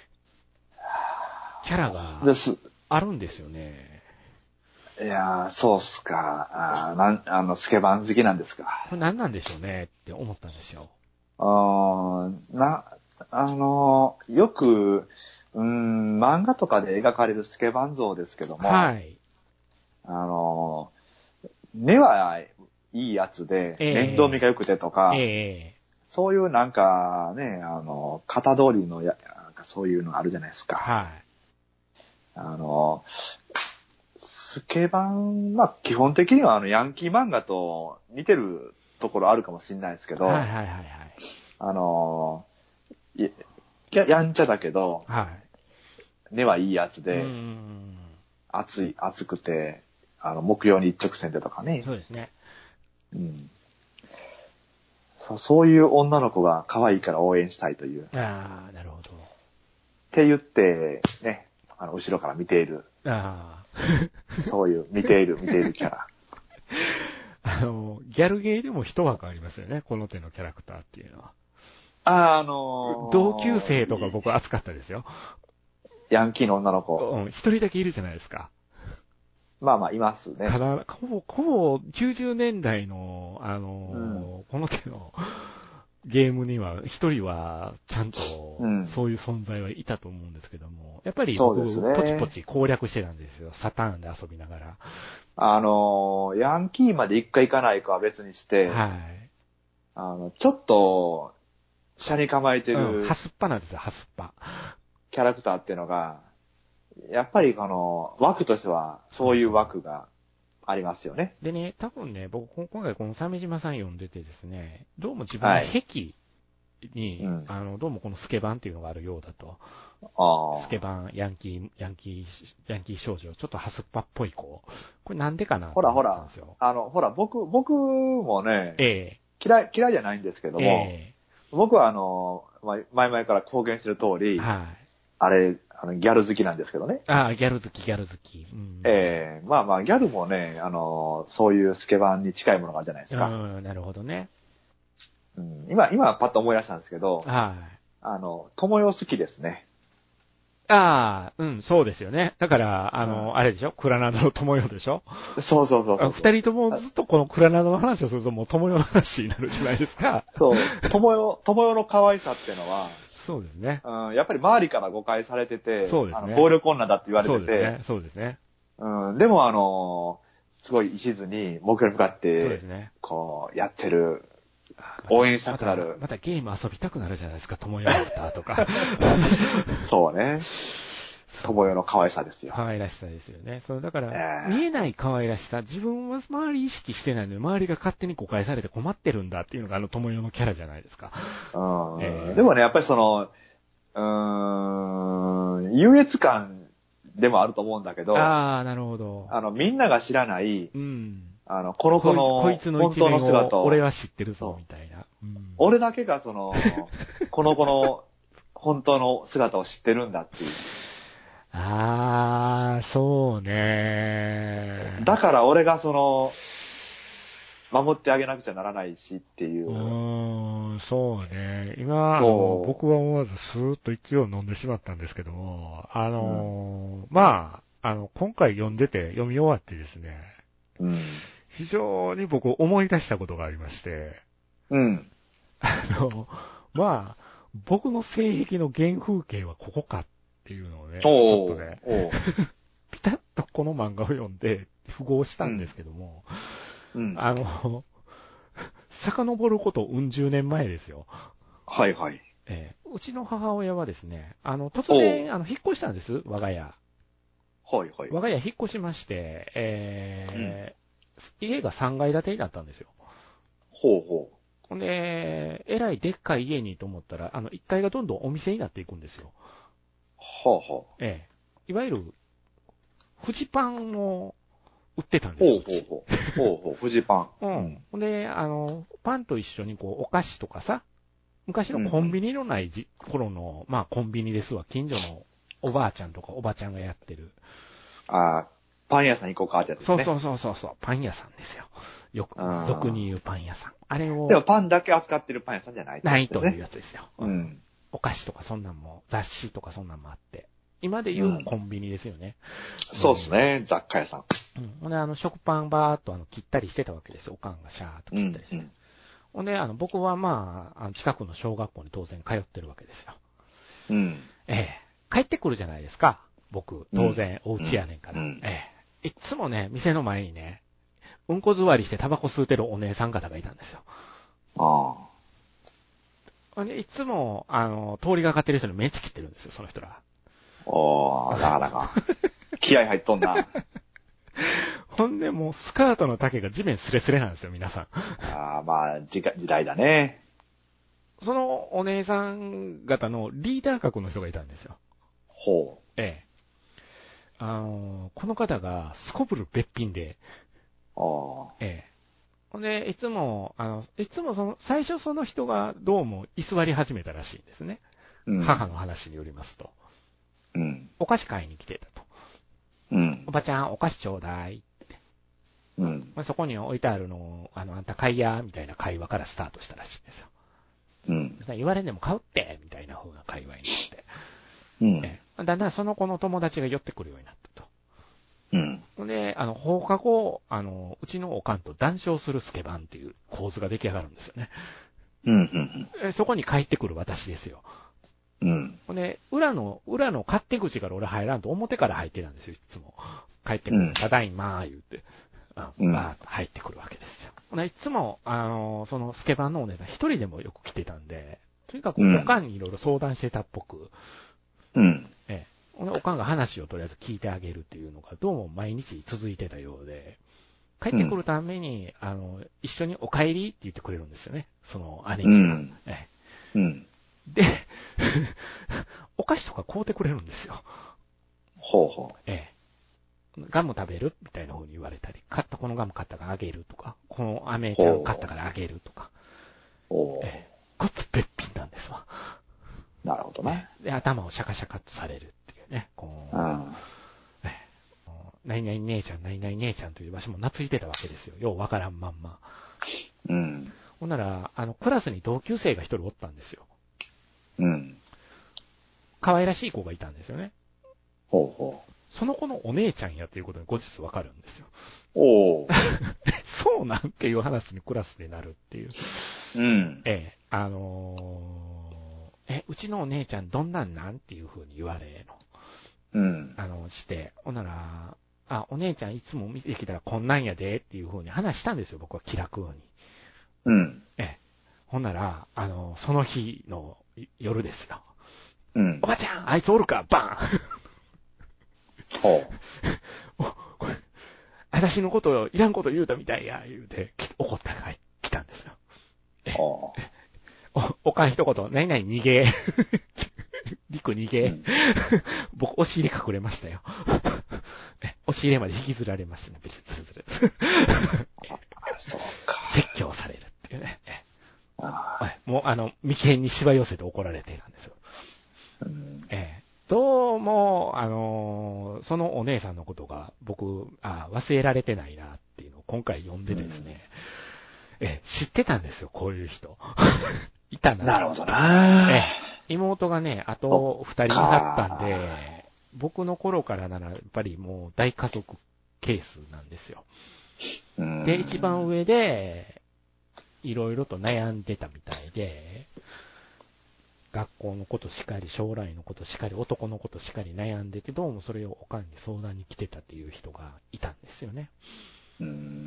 ー、キャラがあるんですよね。 いやー、そうっすか。あなん、あの、スケバン好きなんですか。 これ何なんでしょうねって思ったんですよ。 あーな、あの、よく、うーん、漫画とかで描かれるスケバン像ですけども、はい。あの、目はいいやつで、えー、面倒見が良くてとか、えー、そういうなんかね、あの、型通りのや、なんかそういうのあるじゃないですか。はい。あの、スケバン、まあ基本的にはあのヤンキー漫画と似てるところあるかもしれないですけど、はいはいはいはい。あの、や, やんちゃだけど、はい、根はいいやつで、熱い、熱くて、あの、目標に一直線でとかね。 そうですね。 うん。そう、そういう女の子が可愛いから応援したいという。 ああ、なるほど。 って言って、ね、あの、後ろから見ている。ああ。そういう、見ている、見ているキャラ。 あの、ギャルゲーでも一枠ありますよね、この手のキャラクターっていうのは。 あ、あのー、同級生とか僕熱かったですよ。 ヤンキーの女の子。 うん、一人だけいるじゃないですか。 まあまあ、いますね。 ただ、ほぼ、ほぼきゅうじゅうねんだいの、あのーうん、この手のゲームには、一人はちゃんと、そういう存在はいたと思うんですけども、やっぱり僕、ね、ポチポチ攻略してたんですよ。サターンで遊びながら。 あのー、ヤンキーまで一回行かないかは別にして、はい。あの、ちょっと、車に構えてる、 うん、ハスッパなんですよ、ハスッパ。 キャラクターっていうのが、やっぱりこの、枠としては、そういう枠がありますよね。 でね、多分ね、僕、今回この鮫島さん読んでてですね、どうも自分の癖、はい、 に、うん、あの、どうもこのスケバンっていうのがあるようだと。 あスケバン、ヤンキー、ヤンキー、ヤンキー少女、ちょっとハスッパっぽい子。これなんでかなと思ったんですよ。 ほらほら、あの、ほら、僕、僕もね、 ええ、 嫌い、嫌いじゃないんですけども、ええ、僕はあの、前々から公言してる通り、はい。あれ、あの、ギャル好きなんですけどね。 ああ、ギャル好き、ギャル好き。うん、 ええー、まあまあ、ギャルもね、あの、そういうスケバンに近いものがあるじゃないですか。 うん、なるほどね。 うん、今、今パッと思い出したんですけど、はい。あの、友よ好きですね。 ああ、うん、そうですよね。だから、あの、うん、あれでしょクラナドの友よでしょそうそうそうそう。 二人ともずっとこのクラナドの話をするともう友よの話になるじゃないですか。 そう。友よ、友よの可愛さっていうのは、 そうですね。 うん、やっぱり周りから誤解されてて、 そうですね。 あの暴力女だって言われてて、 そうですね。そうですね。 うん、でもあの、すごい一途に目標に向かって、 そうですね。 こう、やってる、応援したくなる。 また、またゲーム遊びたくなるじゃないですか、友よアフターとか。 そうね。友よの可愛さですよ。 可愛らしさですよね。そう、だから、えー、見えない可愛らしさ、自分は周り意識してないのに、周りが勝手に誤解されて困ってるんだっていうのがあの友よのキャラじゃないですか。 うんえー、でもね、やっぱりその、うーん、優越感でもあると思うんだけど、 ああ、なるほど。 あの、みんなが知らない、 うん、 あの、この子のこいつの一面を俺は知ってるぞ、みたいな。 うん、俺だけがその、この子の本当の姿を知ってるんだっていう。 ああ、そうね。 だから俺がその、守ってあげなくちゃならないしっていう。 うーん、そうね。今、そう僕は思わずスーッと息を飲んでしまったんですけども、あのー、うん、まあ、あの、今回読んでて、読み終わってですね、うん、非常に僕思い出したことがありまして、うん。あの、まあ、僕の性癖の原風景はここかっていうのをね、ちょっとね、ピタッとこの漫画を読んで符合したんですけども、うん、あの、遡ることうん十年前ですよ。 はいはい。 えー、うちの母親はですね、あの、突然、あの、引っ越したんです、我が家。 はいはい。 我が家引っ越しまして、えー、うん、家がさんがい建てになったんですよ。 ほうほう。 ほんで、えらいでっかい家にと思ったら、あの、いっかいがどんどんお店になっていくんですよ。 はあはあ。 ええ。いわゆる、フジパンを売ってたんですよ。 ほうほうほう。ほうほう、フジパン。 うん。ほんで、あの、パンと一緒にこう、お菓子とかさ、昔のコンビニのないじ、うん、頃の、まあコンビニですわ。近所のおばあちゃんとかおばちゃんがやってる。 ああ、パン屋さん行こうかってやつですね。 そうそうそうそう、パン屋さんですよ。よく、俗に言うパン屋さん。あれを。 でもパンだけ扱ってるパン屋さんじゃない、 ね、ないというやつですよ。 うん。 お菓子とかそんなんも、雑誌とかそんなんもあって。今で言うコンビニですよね。 うん、そうですね、うん、雑貨屋さん。 うん。ほんで、あの、食パンバーっとあの、切ったりしてたわけですよ。おかんがシャーっと切ったりして。うんうん、ほんで、あの、僕はまあ、あの近くの小学校に当然通ってるわけですよ。うん。ええ。帰ってくるじゃないですか。僕、当然、お家やねんから。うん、ええ。いつもね、店の前にね、うんこ座りしてタバコ吸うてるお姉さん方がいたんですよ。ああ。ほんで、いつも、あの、通りがかってる人に目つきってるんですよ、その人らが。 おー、なかなか。気合入っとんな。 ほんで、もう、スカートの丈が地面スレスレなんですよ、皆さん。 ああ、まあ、時代だね。 そのお姉さん方のリーダー格の人がいたんですよ。 ほう。 ええ。あの、この方が、すこぶるべっぴんで。 ああ。 ええ。ほんで、いつも、あの、いつもその、最初その人がどうも居座り始めたらしいんですね。うん、母の話によりますと。うん。お菓子買いに来てたと。うん。おばちゃん、お菓子ちょうだいって。うん。まあ、そこに置いてあるのを、あの、あんた買いや、みたいな会話からスタートしたらしいんですよ。うん。言われんでも買うって、みたいな風な会話になって。うん。ええ、だんだんその子の友達が寄ってくるようになったと。うん。で、あの、放課後、あの、うちのおかんと談笑するスケバンっていう構図が出来上がるんですよね。うん、うんうん。そこに帰ってくる私ですよ。うん。で、裏の、裏の勝手口から俺入らんと表から入ってたんですよ、いつも。帰ってくる。うん、ただいまー言うて。うん。バーッと入ってくるわけですよ。でいつも、あの、そのスケバンのお姉さん一人でもよく来てたんで、とにかくおかんにいろいろ相談してたっぽく。うん。ええ。おかんが話をとりあえず聞いてあげるっていうのがどうも毎日続いてたようで、帰ってくるために、うん、あの、一緒にお帰りって言ってくれるんですよね。その姉貴が。うん、えうん。 で、お菓子とか買うてくれるんですよ。 ほうほう。 ええ。ガム食べるみたいな風に言われたり、買ったこのガム買ったからあげるとか、この飴ちゃん買ったからあげるとか。 おええ。ごつべっぴんなんですわ。 なるほどね。 で、頭をシャカシャカっとされるっていうね。こう、 うん。 ええ、何々姉ちゃん、何々姉ちゃんという場所も懐いてたわけですよ。ようわからんまんま。 うん。 ほんなら、あの、クラスに同級生が一人おったんですよ。 うん。 可愛らしい子がいたんですよね。 ほうほう。 その子のお姉ちゃんやということに後日わかるんですよ。 おー。 そうなんっていう話にクラスでなるっていう。 うん。 ええ、あのー、え、うちのお姉ちゃんどんなんなんっていう風に言われの。 うん。 あの、して、ほんなら、あ、お姉ちゃんいつも見てきたらこんなんやでっていう風に話したんですよ、僕は気楽に。 うん。 ええ。ほんなら、あの、その日の夜ですよ。 うん。 おばちゃんあいつおるかバーンほお、これ、私のこといらんこと言うたみたいや、言うて、怒ったが来たんですよ。 う。おお、おかん一言、何々逃げ。リク逃げ。うん、僕、押し入れ隠れましたよ。押し入れまで引きずられましたね、別にずるずる。 そうか。 説教されるっていうね。あもう、あの、眉間にしわ寄せて怒られていたんですよ。うん、ええ、どうも、あのー、そのお姉さんのことが僕、あ忘れられてないなっていうのを今回読んでですね、うん、ええ、知ってたんですよ、こういう人。いたな。 なるほどな。 ええ、妹がね、あと二人いはったんで、僕の頃からならやっぱりもう大家族ケースなんですよ。で、一番上で、いろいろと悩んでたみたいで、学校のことしかり、将来のことしかり、男のことしかり悩んでて、どうもそれをおかんに相談に来てたっていう人がいたんですよね。うん、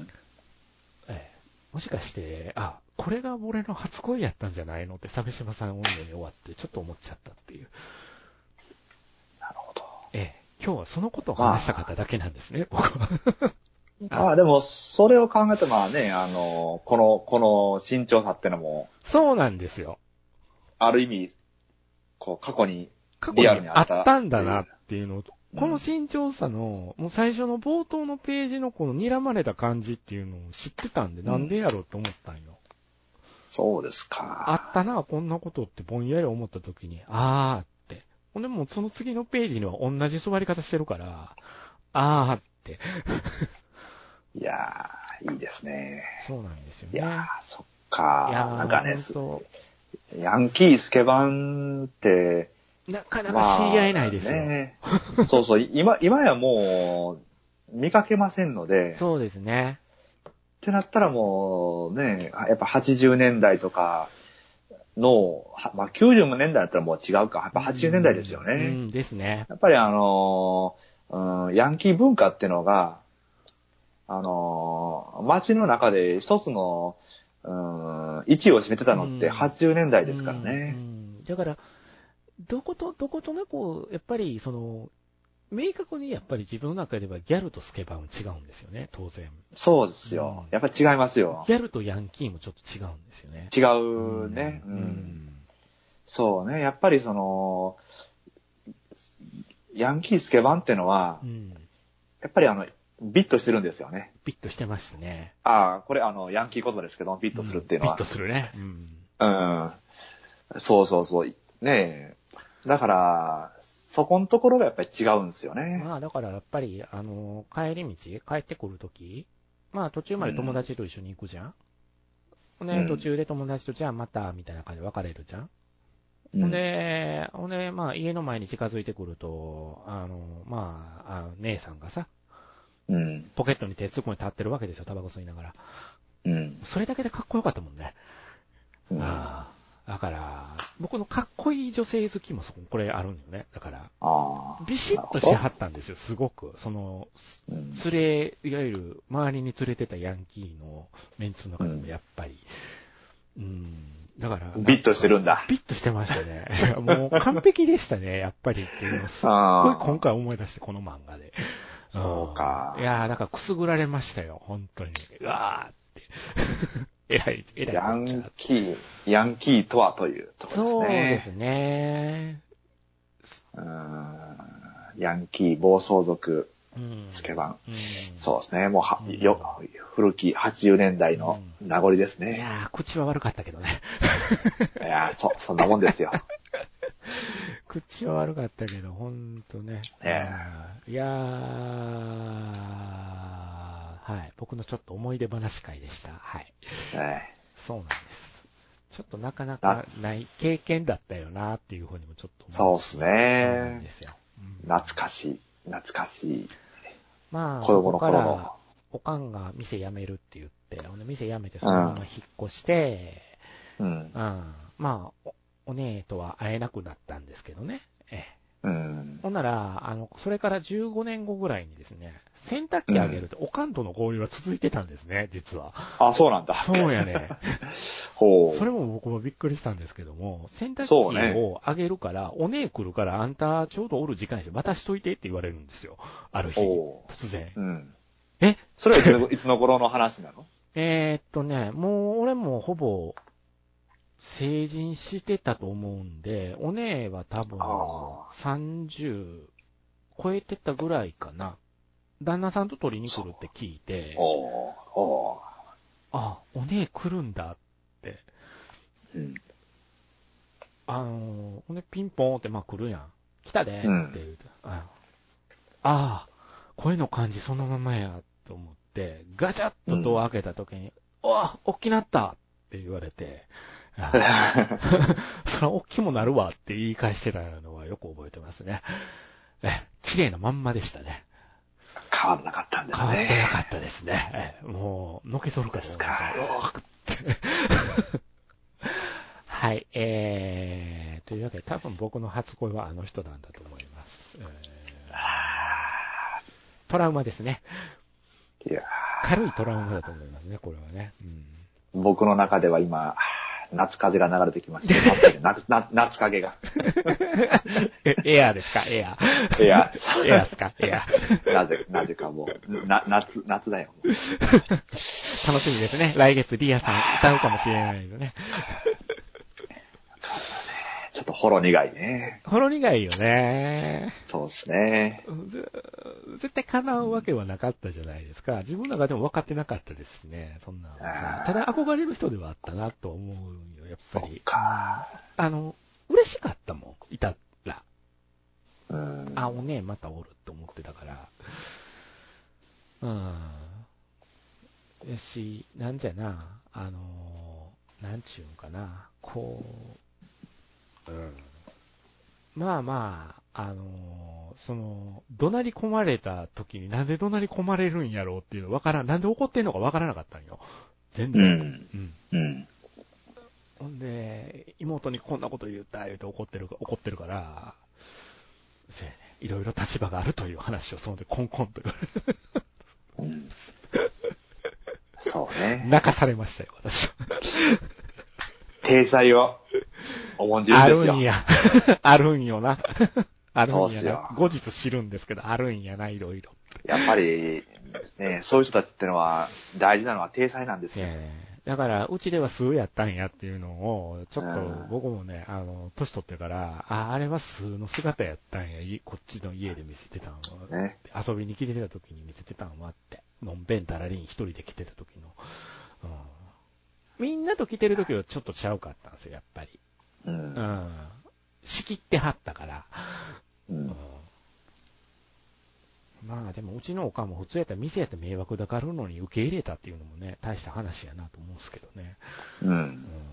ええ、もしかして、あ、これが俺の初恋やったんじゃないのって、鮫島さん音源に終わってちょっと思っちゃったっていう。 なるほど。 ええ、今日はそのことを話したかっただけなんですね、まあ、僕は。 まあでも、それを考えてまあね、あの、この、この慎重さってのも。 そうなんですよ。 ある意味、こう、過去に、 リアルにあったあったんだなっていうのと、うん、この慎重さの、もう最初の冒頭のページのこの睨まれた感じっていうのを知ってたんで、うん、なんでやろうと思ったんよ。 そうですか。 あったな、こんなことってぼんやり思った時に、あーって。ほんでもうその次のページには同じ座り方してるから、あーって。 いやー、いいですね。 そうなんですよね。 いやー、そっか。いやー、なんかね、ヤンキースケバンって、 なかなか知り合えないですよ。まあ、 ね、そうそう、今、今やもう、見かけませんので。 そうですね。 ってなったらもう、ね、やっぱはちじゅうねんだいとかの、まあきゅうじゅうねんだいだったらもう違うか。やっぱはちじゅうねんだいですよね。 うん、うんですね。 やっぱりあの、うん、ヤンキー文化っていうのが、あの、街の中で一つの、うん、位置を占めてたのってはちじゅうねんだいですからね。うんうん、 だから、どこと、どことなく、やっぱり、その、明確にやっぱり自分の中ではギャルとスケバンは違うんですよね、当然。 そうですよ。うん、やっぱり違いますよ。 ギャルとヤンキーもちょっと違うんですよね。 違うね。うん。うん、そうね。やっぱりその、ヤンキースケバンってのは、うん、やっぱりあの、ビットしてるんですよね。 ビットしてましたね。 ああ、これあの、ヤンキー言葉ですけど、ビットするっていうのは。 うん、ビットするね。うん。 うん。そうそうそう。ねえ。だから、そこのところがやっぱり違うんですよね。 まあだからやっぱり、あの、帰り道、帰ってくるとき、まあ途中まで友達と一緒に行くじゃん。ほ、うん、んで、途中で友達とじゃあまた、みたいな感じで別れるじゃん。ほ、うんで、ほんで、まあ家の前に近づいてくると、あの、まあ、あ姉さんがさ、うん、ポケットに手突っ込んで立ってるわけですよ、タバコ吸いながら。うん。それだけでかっこよかったもんね。うん、ああ。だから、僕のかっこいい女性好きもそこ、これあるんよね。だから、あビシッとしてはったんですよ、すごく。その、うん、連れ、いわゆる周りに連れてたヤンキーのメンツの中でもやっぱり、うん、うん、だから。 ビッとしてるんだ。 ビッとしてましたね。もう完璧でしたね、やっぱりっていうのをすっごい今回思い出して、この漫画で。 そうか。 いやー、だからくすぐられましたよ、本当に。うわーって。 えらい、えらい。 ヤンキー、ヤンキーとはというところですね。 そうですね。 うーん、ヤンキー暴走族、スケバン、うん。そうですね。もうは、うん、よ、古きはちじゅうねんだいの名残ですね。 うん、いやー、口は悪かったけどね。 いやー、そ、そんなもんですよ。 口は悪かったけど、ほんとね。 えー、いやー、はい。僕のちょっと思い出話会でした。はい。えー、そうなんです。ちょっとなかなかない経験だったよなっていうふうにもちょっと思うし。そうですね。 そうなんですよ。 うん、懐かしい。懐かしい。 まあ、子供の頃の。おかんが店辞めるって言って、店辞めてそのまま引っ越して、うん。うん、まあ、お姉とは会えなくなったんですけどね。ええ。うん。ほんなら、あの、それからじゅうごねんごぐらいにですね、洗濯機あげると、おかんとの交流は続いてたんですね、実は。 あ、そうなんだ。 そうやね。 ほう。 それも僕もびっくりしたんですけども、洗濯機をあげるから、ね、お姉来るから、あんたちょうどおる時間に渡しといてって言われるんですよ。ある日、突然。うん。えそれはいついつの頃の話なの？ えーっとね、もう俺もほぼ、成人してたと思うんで、お姉は多分さんじゅう超えてたぐらいかな。旦那さんと取りに来るって聞いて、おおあ、お姉来るんだって。うん、あの、ほんでピンポーンってまあ来るやん。来たでって言うて、うん、ああ、声の感じそのままやと思って、ガチャッとドア開けた時に、うん、おおっきなったって言われて、そら、大きもなるわって言い返してたのはよく覚えてますね。え、綺麗なまんまでしたね。 変わらなかったんですね。 変わってなかったですね。もう、のけぞるかと思いました。うわーって。はい、えー、というわけで多分僕の初恋はあの人なんだと思います。えー、トラウマですね。いや軽いトラウマだと思いますね、これはね。 うん、僕の中では今、夏風が流れてきました。夏, 夏, 夏風が。 エアーですかエアー。エアー。 エアーですかエアー。 なぜ、なぜかもう、な、夏、夏だよ。楽しみですね。来月リアさん歌うかもしれないですね。 ちょっとほろ苦いね。 ほろ苦いよね。 そうですね。 絶対叶うわけはなかったじゃないですか。自分の中でも分かってなかったですしね。そんなのさ。ただ憧れる人ではあったなと思うよ、やっぱり。 そうか。 あの、嬉しかったもん、いたら。うん。あ、おねえまたおるって思ってたから。うん。よし、なんじゃな、あの、なんちゅうんかな、こう、うん。まあまあ、あのー、その、怒鳴り込まれた時になんで怒鳴り込まれるんやろうっていうのわからん、なんで怒ってんのかわからなかったんよ。全然。うん。うん。うん。ほんで、妹にこんなこと言った言うて怒ってる、怒ってるから、そうやね、いろいろ立場があるという話をその時コンコンと。うん、 そうね。 泣かされましたよ、私は。 体裁を重んじるんですよ。 あるんや。あるんよな。あるんやな。後日知るんですけど、あるんやな、いろいろ。 やっぱり、ね、そういう人たちってのは、大事なのは体裁なんですよ。 だから、うちでは数やったんやっていうのを、ちょっと僕もね、あの、年取ってから、あ、あれは数の姿やったんや、こっちの家で見せてたんは、ね、遊びに来てた時に見せてたんはって、のんべんたらりん一人で来てた時の、うん、みんなと来てる時はちょっとちゃうかったんですよ、やっぱり。うん。うん、仕切ってはったから。うん。うん、まあでもうちのおかんも普通やったら店やったら迷惑だからのに受け入れたっていうのもね、大した話やなと思うんですけどね。うん。うん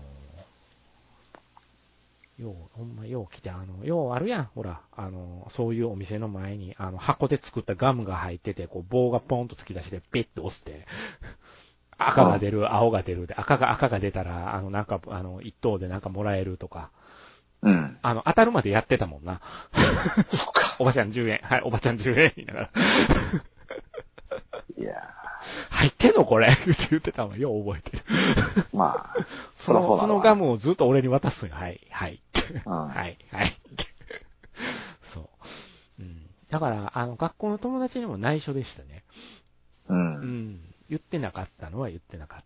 、よう、ほんまよう来て、あの、ようあるやん、ほら、あの、そういうお店の前に、あの、箱で作ったガムが入ってて、こう棒がポンと突き出して、ペッと押して、赤が出る、青が出るで、赤が、赤が出たら、あの、なんか、あの、一等でなんかもらえるとか。うん。あの、当たるまでやってたもんな。 そっか。 おばちゃんじゅうえん。はい、おばちゃんじゅうえん言いながら。 いやー。入ってんのこれって言ってたのよう覚えてる。まあ、その、そ, そのガムをずっと俺に渡すんよ。はい、はい。うん、はい、はい。そう。うん。だから、あの、学校の友達にも内緒でしたね。うん。うん。言ってなかったのは言ってなかった。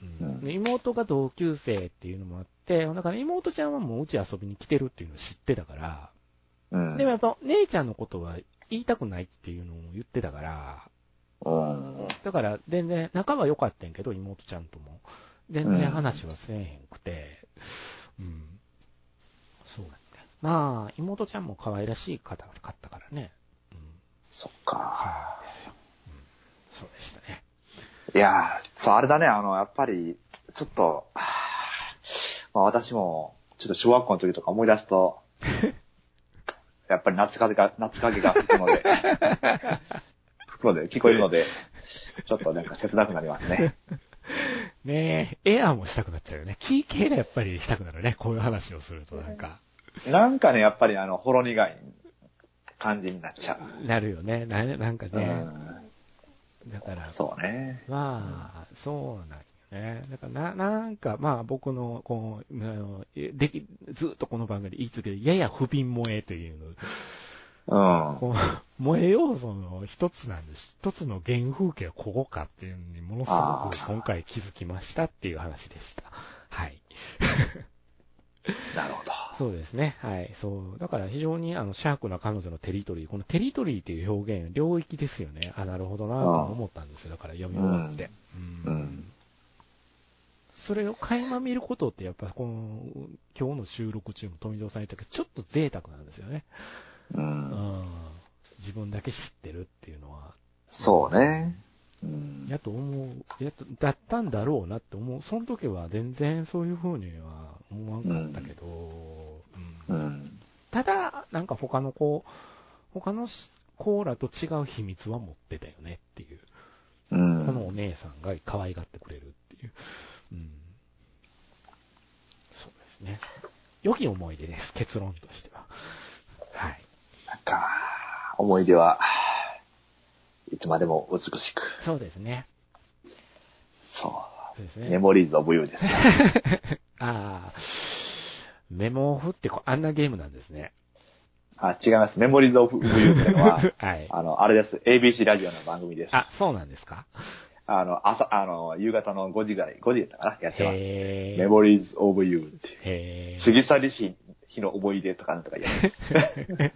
うん、で妹が同級生っていうのもあって、だから妹ちゃんはもううち遊びに来てるっていうのを知ってたから、うん、でもやっぱ姉ちゃんのことは言いたくないっていうのを言ってたから、うん、だから全然仲は良かったんやけど、妹ちゃんとも。全然話はせえへんくて、うん。うん、そうだね。まあ、妹ちゃんも可愛らしい方が買ったからね。うん。 そっか。 そうなんですよ。うん。そうでしたね。 いやー、そう、あれだね、あの、やっぱり、ちょっと、まあ私も、ちょっと小学校の時とか思い出すと、やっぱり夏風が、夏風が吹くので、吹くので、聞こえるので、ちょっとなんか切なくなりますね。 ねえ、エアーもしたくなっちゃうよね。キー系がやっぱりしたくなるね。こういう話をするとなんか。 なんかね、やっぱりあの、ほろ苦い感じになっちゃう。なるよね。な、なんかね。だから。 そうね。 まあ、そうなんよね。だからな、なんか、まあ僕の、こう、あのでき、ずっとこの番組で言い続けて、やや不憫萌えというの。うん、こう萌え要素の一つなんです。一つの原風景はここかっていうのにものすごく今回気づきましたっていう話でした。はい。 なるほど。 そうですね。はい。そう。だから非常にあの、シャークな彼女のテリトリー、このテリトリーっていう表現、領域ですよね。あ、なるほどなと思ったんですよ。だから読み終わって。うん。うん、それを垣間見ることってやっぱこの、今日の収録中も富蔵さん言ったけど、ちょっと贅沢なんですよね。うん、うん、自分だけ知ってるっていうのは。 そうね。 うん、やと思う、やと、だったんだろうなって思う。その時は全然そういう風には思わんかったけど、うんうん、ただ、なんか他の子、他のコーラと違う秘密は持ってたよねっていう。うん、このお姉さんが可愛がってくれるっていう。うん、そうですね。良き思い出です、結論としては。はい。 なんか、思い出はいつまでも美しく。 そうですね。 そう。そうですね。メモリーズオブユーですよ。 ああ。メモオフってあんなゲームなんですね。 あ、違います。メモリーズオブユーっていうのは、はい、あの、あれです。エービーシー ラジオの番組です。 あ、そうなんですか。 あの、朝、あの、夕方のごじぐらい、ごじだったかなやってます。メモリーズオブユーって。へ過ぎ去りし日の思い出とかなんとかやります。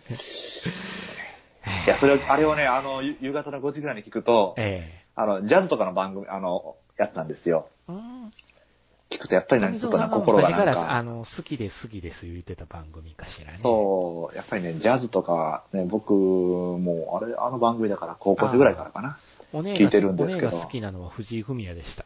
いや、それ、あれをね、あの、夕方のごじぐらいに聞くと、えー、あの、ジャズとかの番組、あの、やってたんですよ。うん、聞くとやっぱりなんかちょっとな心がなんか。 あの、好きです好きです言ってた番組かしらね。 そう、やっぱりね、ジャズとか、ね、僕も、あれ、あの番組だから高校生ぐらいからかな。 お姉が聞いてるんですけど。お姉が好きなのは藤井フミヤでした。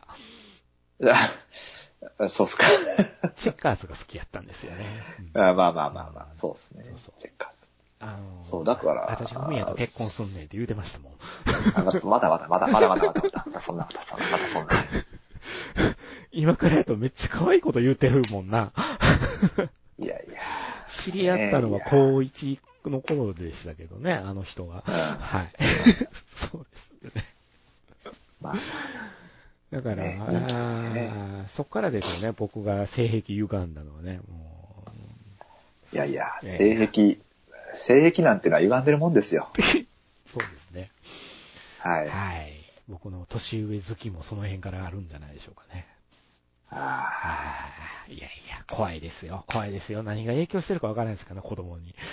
そうっすか。 チェッカーズが好きやったんですよね。 うん、あまあまあまあまあ、そうっすね。そうそうチェッカーズ。あのー、そう、だから。 私フミヤと結婚すんねんって言うてましたもん。 あまだまだまだまだまだまだまだまだそんなこと、まだそんな。 今からやとめっちゃ可愛いこと言うてるもんな。 いやいや。 知り合ったのは高一の頃でしたけどね、あの人が。うん、はい。そうですよね。まあ。だから、ねね、そっからですよね、僕が性癖歪んだのはね、もう。いやいや、ね、性癖、性癖なんてのは歪んでるもんですよ。 そうですね。 はい。 はい。僕の年上好きもその辺からあるんじゃないでしょうかね。ああ。いやいや、怖いですよ。怖いですよ。何が影響してるかわからないですからね、子供に。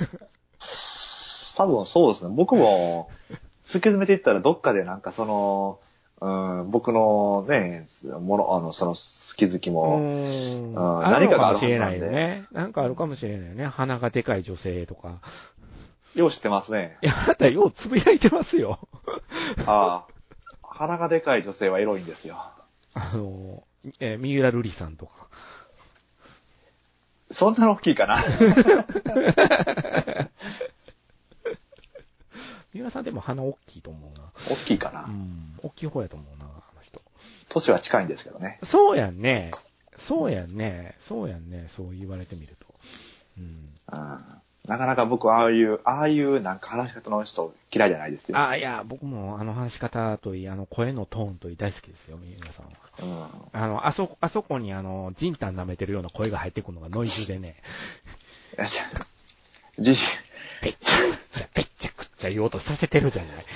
多分そうですね。僕も、突き詰めていったらどっかでなんかその、うん、僕のね、もの、あの、その好き好きも、うん、 何かがあるかもしれないよね。なんかあるかもしれないよね。鼻がでかい女性とか。 よう知ってますね。 いや、あなたようつぶやいてますよ。 ああ。鼻がでかい女性はエロいんですよ。 あの、えー、三浦瑠麗さんとか。 そんなの大きいかな。 三浦さんでも鼻大きいと思うな。 大きいかな。 うん。大きい方やと思うな、あの人。 年は近いんですけどね。 そうやんね。そうやんね。そうやんね。そう言われてみると。うん。 あなかなか僕はああいう、ああいうなんか話し方の人嫌いじゃないですよ。 ああ、いや、僕もあの話し方といい、あの声のトーンといい大好きですよ、皆さんは。うん。あの、あそ、あそこにあの、ジンタン舐めてるような声が入ってくるのがノイズでね。 じ、 ぺっちゃくちゃ、ぺっちゃくちゃ言おうとさせてるじゃない。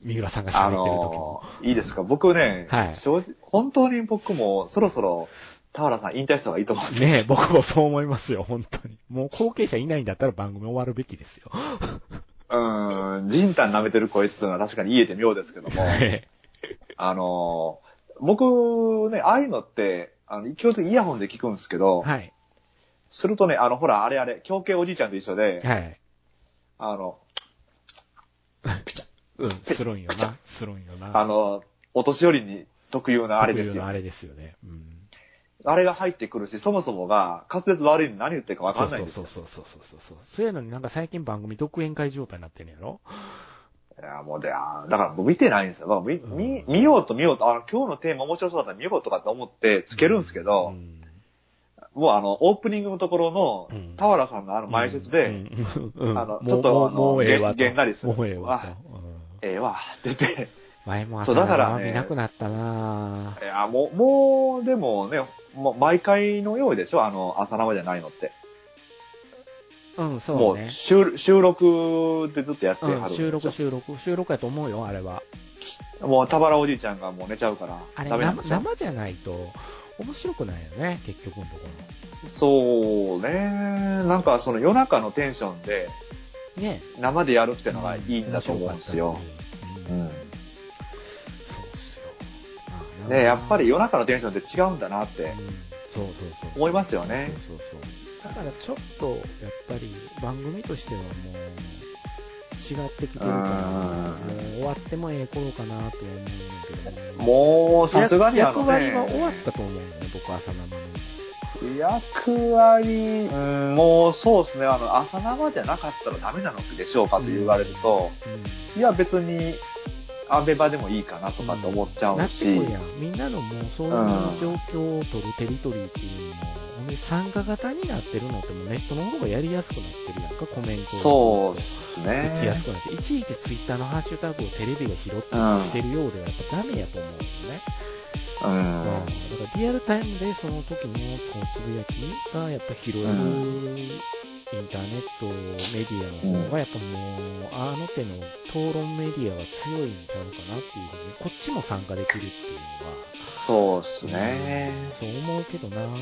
三浦さんが喋ってる時も。あのー、いいですか、僕ね、はい、正直、本当に僕もそろそろ、田原さん引退した方がいいと思うんです。 ねえ、僕もそう思いますよ、本当に。もう後継者いないんだったら番組終わるべきですよ。 うーん、ジンタン舐めてるこいつのは確かに言えて妙ですけども、あのー、僕ね、ああいうのって、あの、基本的にイヤホンで聞くんですけど、はい。するとね、あの、ほら、あれあれ、狂犬おじいちゃんと一緒で、はい。あの、 ピチャうん、するんよな、するんよな。 あの、お年寄りに特有なあれですよ。 特有のあれですよね。うん。 あれが入ってくるし、そもそもが滑舌悪いの何言ってるか分かんないんですよ。 そうそうそうそうそうそう。そういうのになんか最近番組独演会状態になってんやろ？ いや、もうで、だからもう見てないんですよ。見、見、見ようと見ようと、あの、今日のテーマ面白そうだったら見ようとかって思ってつけるんですけど、うん、もうあの、オープニングのところの、うん、田原さんのあの前説で、うんうん、あの、ちょっとあの、げんなりする。もうええわと。ええわ、って言って。 前も朝ドラ見なくなったなぁ。 いや、もう、もう、でもね、もう毎回のようでしょ、あの、朝生じゃないのって。 うん、そうね。 もう収、収録でずっとやってはるんですよ、 うん、収録、収録、収録やと思うよ、あれは。 もう、田原おじいちゃんがもう寝ちゃうから、 あれ、ダメなんでしょ。生じゃないと、面白くないよね、結局のところ。そうね。なんか、その夜中のテンションで、ね、生でやるってのがいいんだと思うんですよ。うん。うん、そうっすよ。ね、やっぱり夜中のテンションって違うんだなって、うん、そうそうそう。思いますよね。そうそうそう。 だからちょっと、やっぱり番組としてはもう、違ってきてるから、もう終わってもええ頃かなとは思うんだけども、もうさすがにあの、 ね、役割は終わったと思うよね、僕朝生の。 役割、うん、もうそうですね、あの、朝生じゃなかったらダメなのでしょうかと言われると、うん、いや別に、アベバでもいいかなとかって思っちゃうし。なってこやみんなのもうそういう状況を取るテリトリーっていうのも、ほんで参加型になってるのってもうネットの方がやりやすくなってるやんか、コメントを。そうですね。 打ちやすくなって、いちいちツイッターのハッシュタグをテレビが拾ってしてるようではやっぱダメやと思うよね。うん。だからリアルタイムでその時のそのつぶやきがやっぱ拾える、うんインターネットメディアの方がやっぱもう、あの手の討論メディアは強いんちゃうかなっていうふうに、こっちも参加できるっていうのは。 そうっすね、 うん。そう思うけどなだから。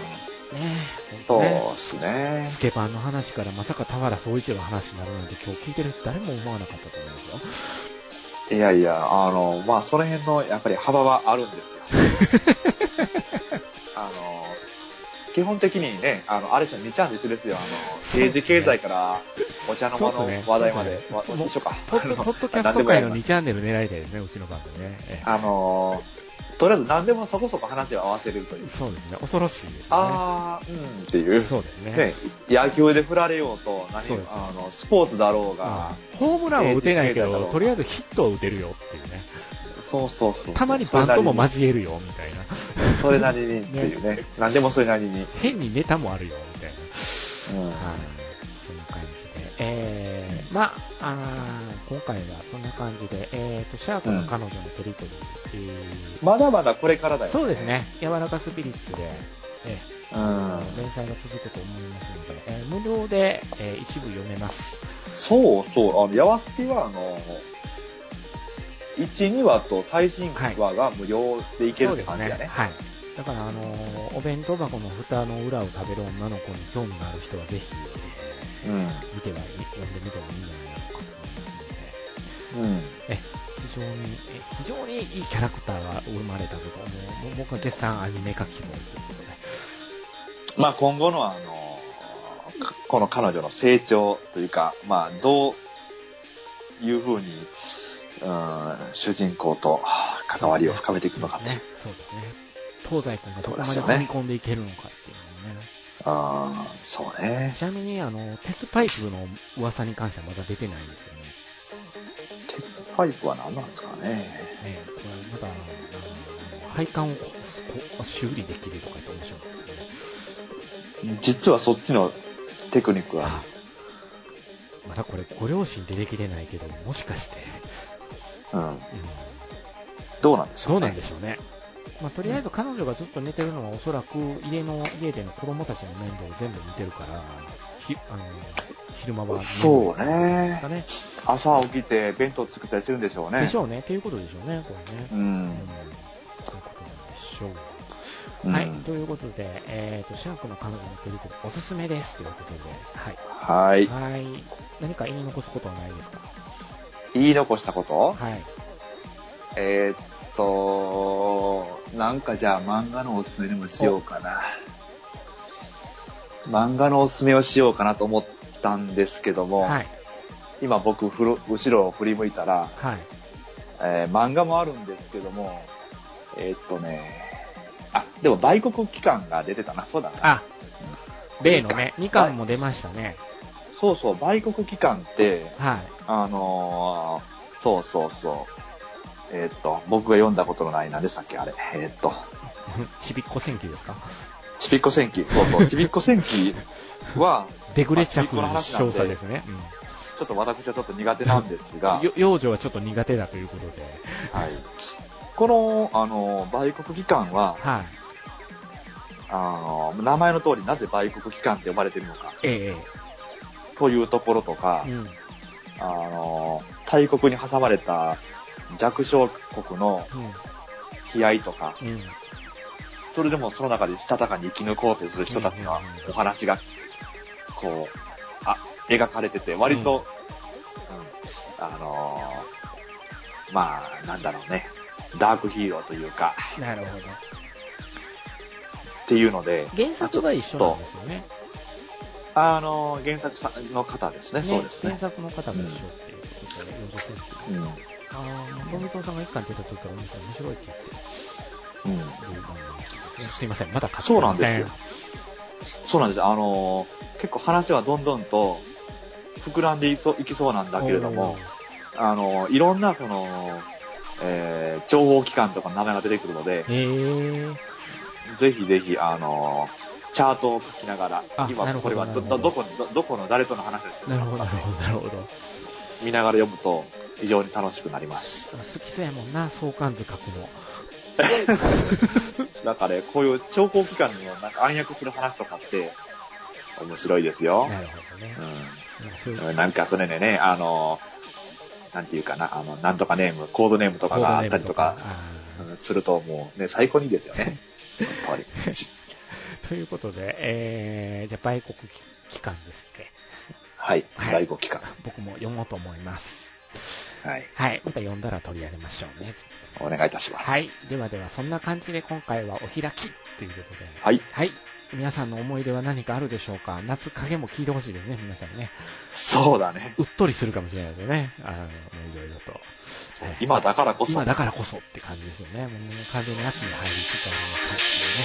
うん。ねえ。そうっすね。 スケバンの話からまさか田原総一郎の話になるなんて今日聞いてる人誰も思わなかったと思いますよ。いやいや、あの、まあ、その辺のやっぱり幅はあるんですよ。あの、基本的にね、あの、あれじゃにちゃんと一緒ですよ。あの、政治経済からお茶の間の話題まで。そう、ね、一緒か。 ポッドキャスト界のにチャンネル狙いたいですね、うちの番組ね。 あの、とりあえず何でもそこそこ話を合わせれるという。 そうですね、恐ろしいですね。 あー、うんっていう。 そうですね。 ね、野球で振られようと、何そうですあの、スポーツだろうが、 うん。ホームランは打てないけど、とりあえずヒットは打てるよっていうね。 そうそうそう。 たまにバントも交えるよ、みたいな。 それなりにっていうね。何でもそれなりに。 変にネタもあるよ、みたいな。うん。はい。そんな感じで。えー、まあ、あ今回はそんな感じで、えーと、シャープの彼女のテリトリー、うんえー。まだまだこれからだよね。 そうですね。柔らかスピリッツで、えー、うん、連載が続くと思いますので、えー、無料で、えー、一部読めます。 そうそう。あの、ヤワスピは、あの、いち、にわと最新話が無料でいけるって感じだね。 はい。はい、だから、あのー、お弁当箱の蓋の裏を食べる女の子に興味がある人はぜひ、えーうん、見ては、読んでみてもいいんじゃないかと思いますので、うん、え非常にえ、非常にいいキャラクターが生まれたぞと思う。僕は絶賛アニメ化希望ということで。 まあ今後のあの、この彼女の成長というか、まあどういう風に、うん、主人公と関わりを深めていくのかって。 そうですね。東西君がどこまで踏み込んでいけるのかっていうのもね。 ああ、そうね。 ちなみに、あの、鉄パイプの噂に関してはまだ出てないんですよね。 鉄パイプは何なんですかね。ねこれまだ、あの、配管を修理できるとか言って面白いんですけどね。 実はそっちのテクニックは。 まだこれ、ご両親出てきてないけど、もしかして。 うん。うん、どうなんでしょうね。 どうなんでしょうね。まあ、とりあえず彼女がずっと寝てるのはおそらく家の、家での子供たちの面倒を全部見てるから、 ひあの昼間は、 そうね。ですかね。朝起きて弁当作ったりするんでしょうね。 でしょうね。っていうことでしょうね、これね。 うん。うん、 そういうことなんでしょう。うん、はい。ということで、えっ、ー、と、シャークの彼女の取り組みおすすめですということで、 はい。 はい。はい。何か言い残すことはないですか？ 言い残したこと？ はい。 えー、っと、なんかじゃあ漫画のおすすめでもしようかな。漫画のおすすめをしようかなと思ったんですけども、はい、今僕ふる後ろを振り向いたら、はい、えー、漫画もあるんですけども、えー、っとね、あ、でも売国機関が出てたな、そうだな。 あ、例のね、にかんも出ましたね。 そうそう、売国機関って、はい、あのー、そうそうそう、えー、っと、僕が読んだことのない何でしたっけ、あれ。えー、っと。 ちびっこ戦記ですか？ ちびっこ戦記。そうそう。ちびっこ戦記は、 デグレチャフの少佐ですね。うん、 ちょっと私はちょっと苦手なんですが。 幼女はちょっと苦手だということで。 はい。この、あの、売国機関は、はい、あの、名前の通りなぜ売国機関って呼ばれてるのか。ええ。というところとか、うん、あの、大国に挟まれた弱小国の悲哀とか、うん、それでもその中でしたたかに生き抜こうとする人たちのお話が、こう、あ、描かれてて、割と、うんうん、あのー、まあ、なんだろうね、ダークヒーローというか、 なるほど。 っていうので、 原作が一緒なんですよね。 あのー、原作の方ですね、ね、そうですね。 原作の方が一緒っていうことで、幼女戦記。うん。ああ、富藤さんが一巻出た時から面白い、面白いって言って、うん。いう番組の人ですね。すいません、まだ買ってません。 そうなんですよ。そうなんですよ。あのー、結構話はどんどんと膨らんでいそう、いきそうなんだけれども、あのー、いろんなその、えー、情報機関とかの名前が出てくるので、へぜひぜひ、あのー、チャートを書きながら、今これは ど, ど, どこど、どこの誰との話をしてるのか、 なるほど、なるほど。 見ながら読むと非常に楽しくなります。 好きそうやもんな、相関図書くの。 なんかね、こういう諜報機関のなんか暗躍する話とかって面白いですよ。 なるほどね。 うん、なんかそれでね、あの、なんていうかな、あの、なんとかネーム、コードネームとかがあったりとか、うん、するともうね、最高にいいですよね。本当に。 ということで、えー、じゃあ、売国機関ですって。 はい、はい、売国機関。 僕も読もうと思います。 はい。 はい。また読んだら取り上げましょうね。 お願いいたします。 はい。ではでは、そんな感じで今回はお開きということで。 はい。 はい。皆さんの思い出は何かあるでしょうか？夏影も聞いてほしいですね、皆さんね。 そうだね。 うっとりするかもしれないですよね。あの、もういろいろと。 今だからこそ。 今だからこそって感じですよね。もう完全に夏に入りつつあるのかっていうね。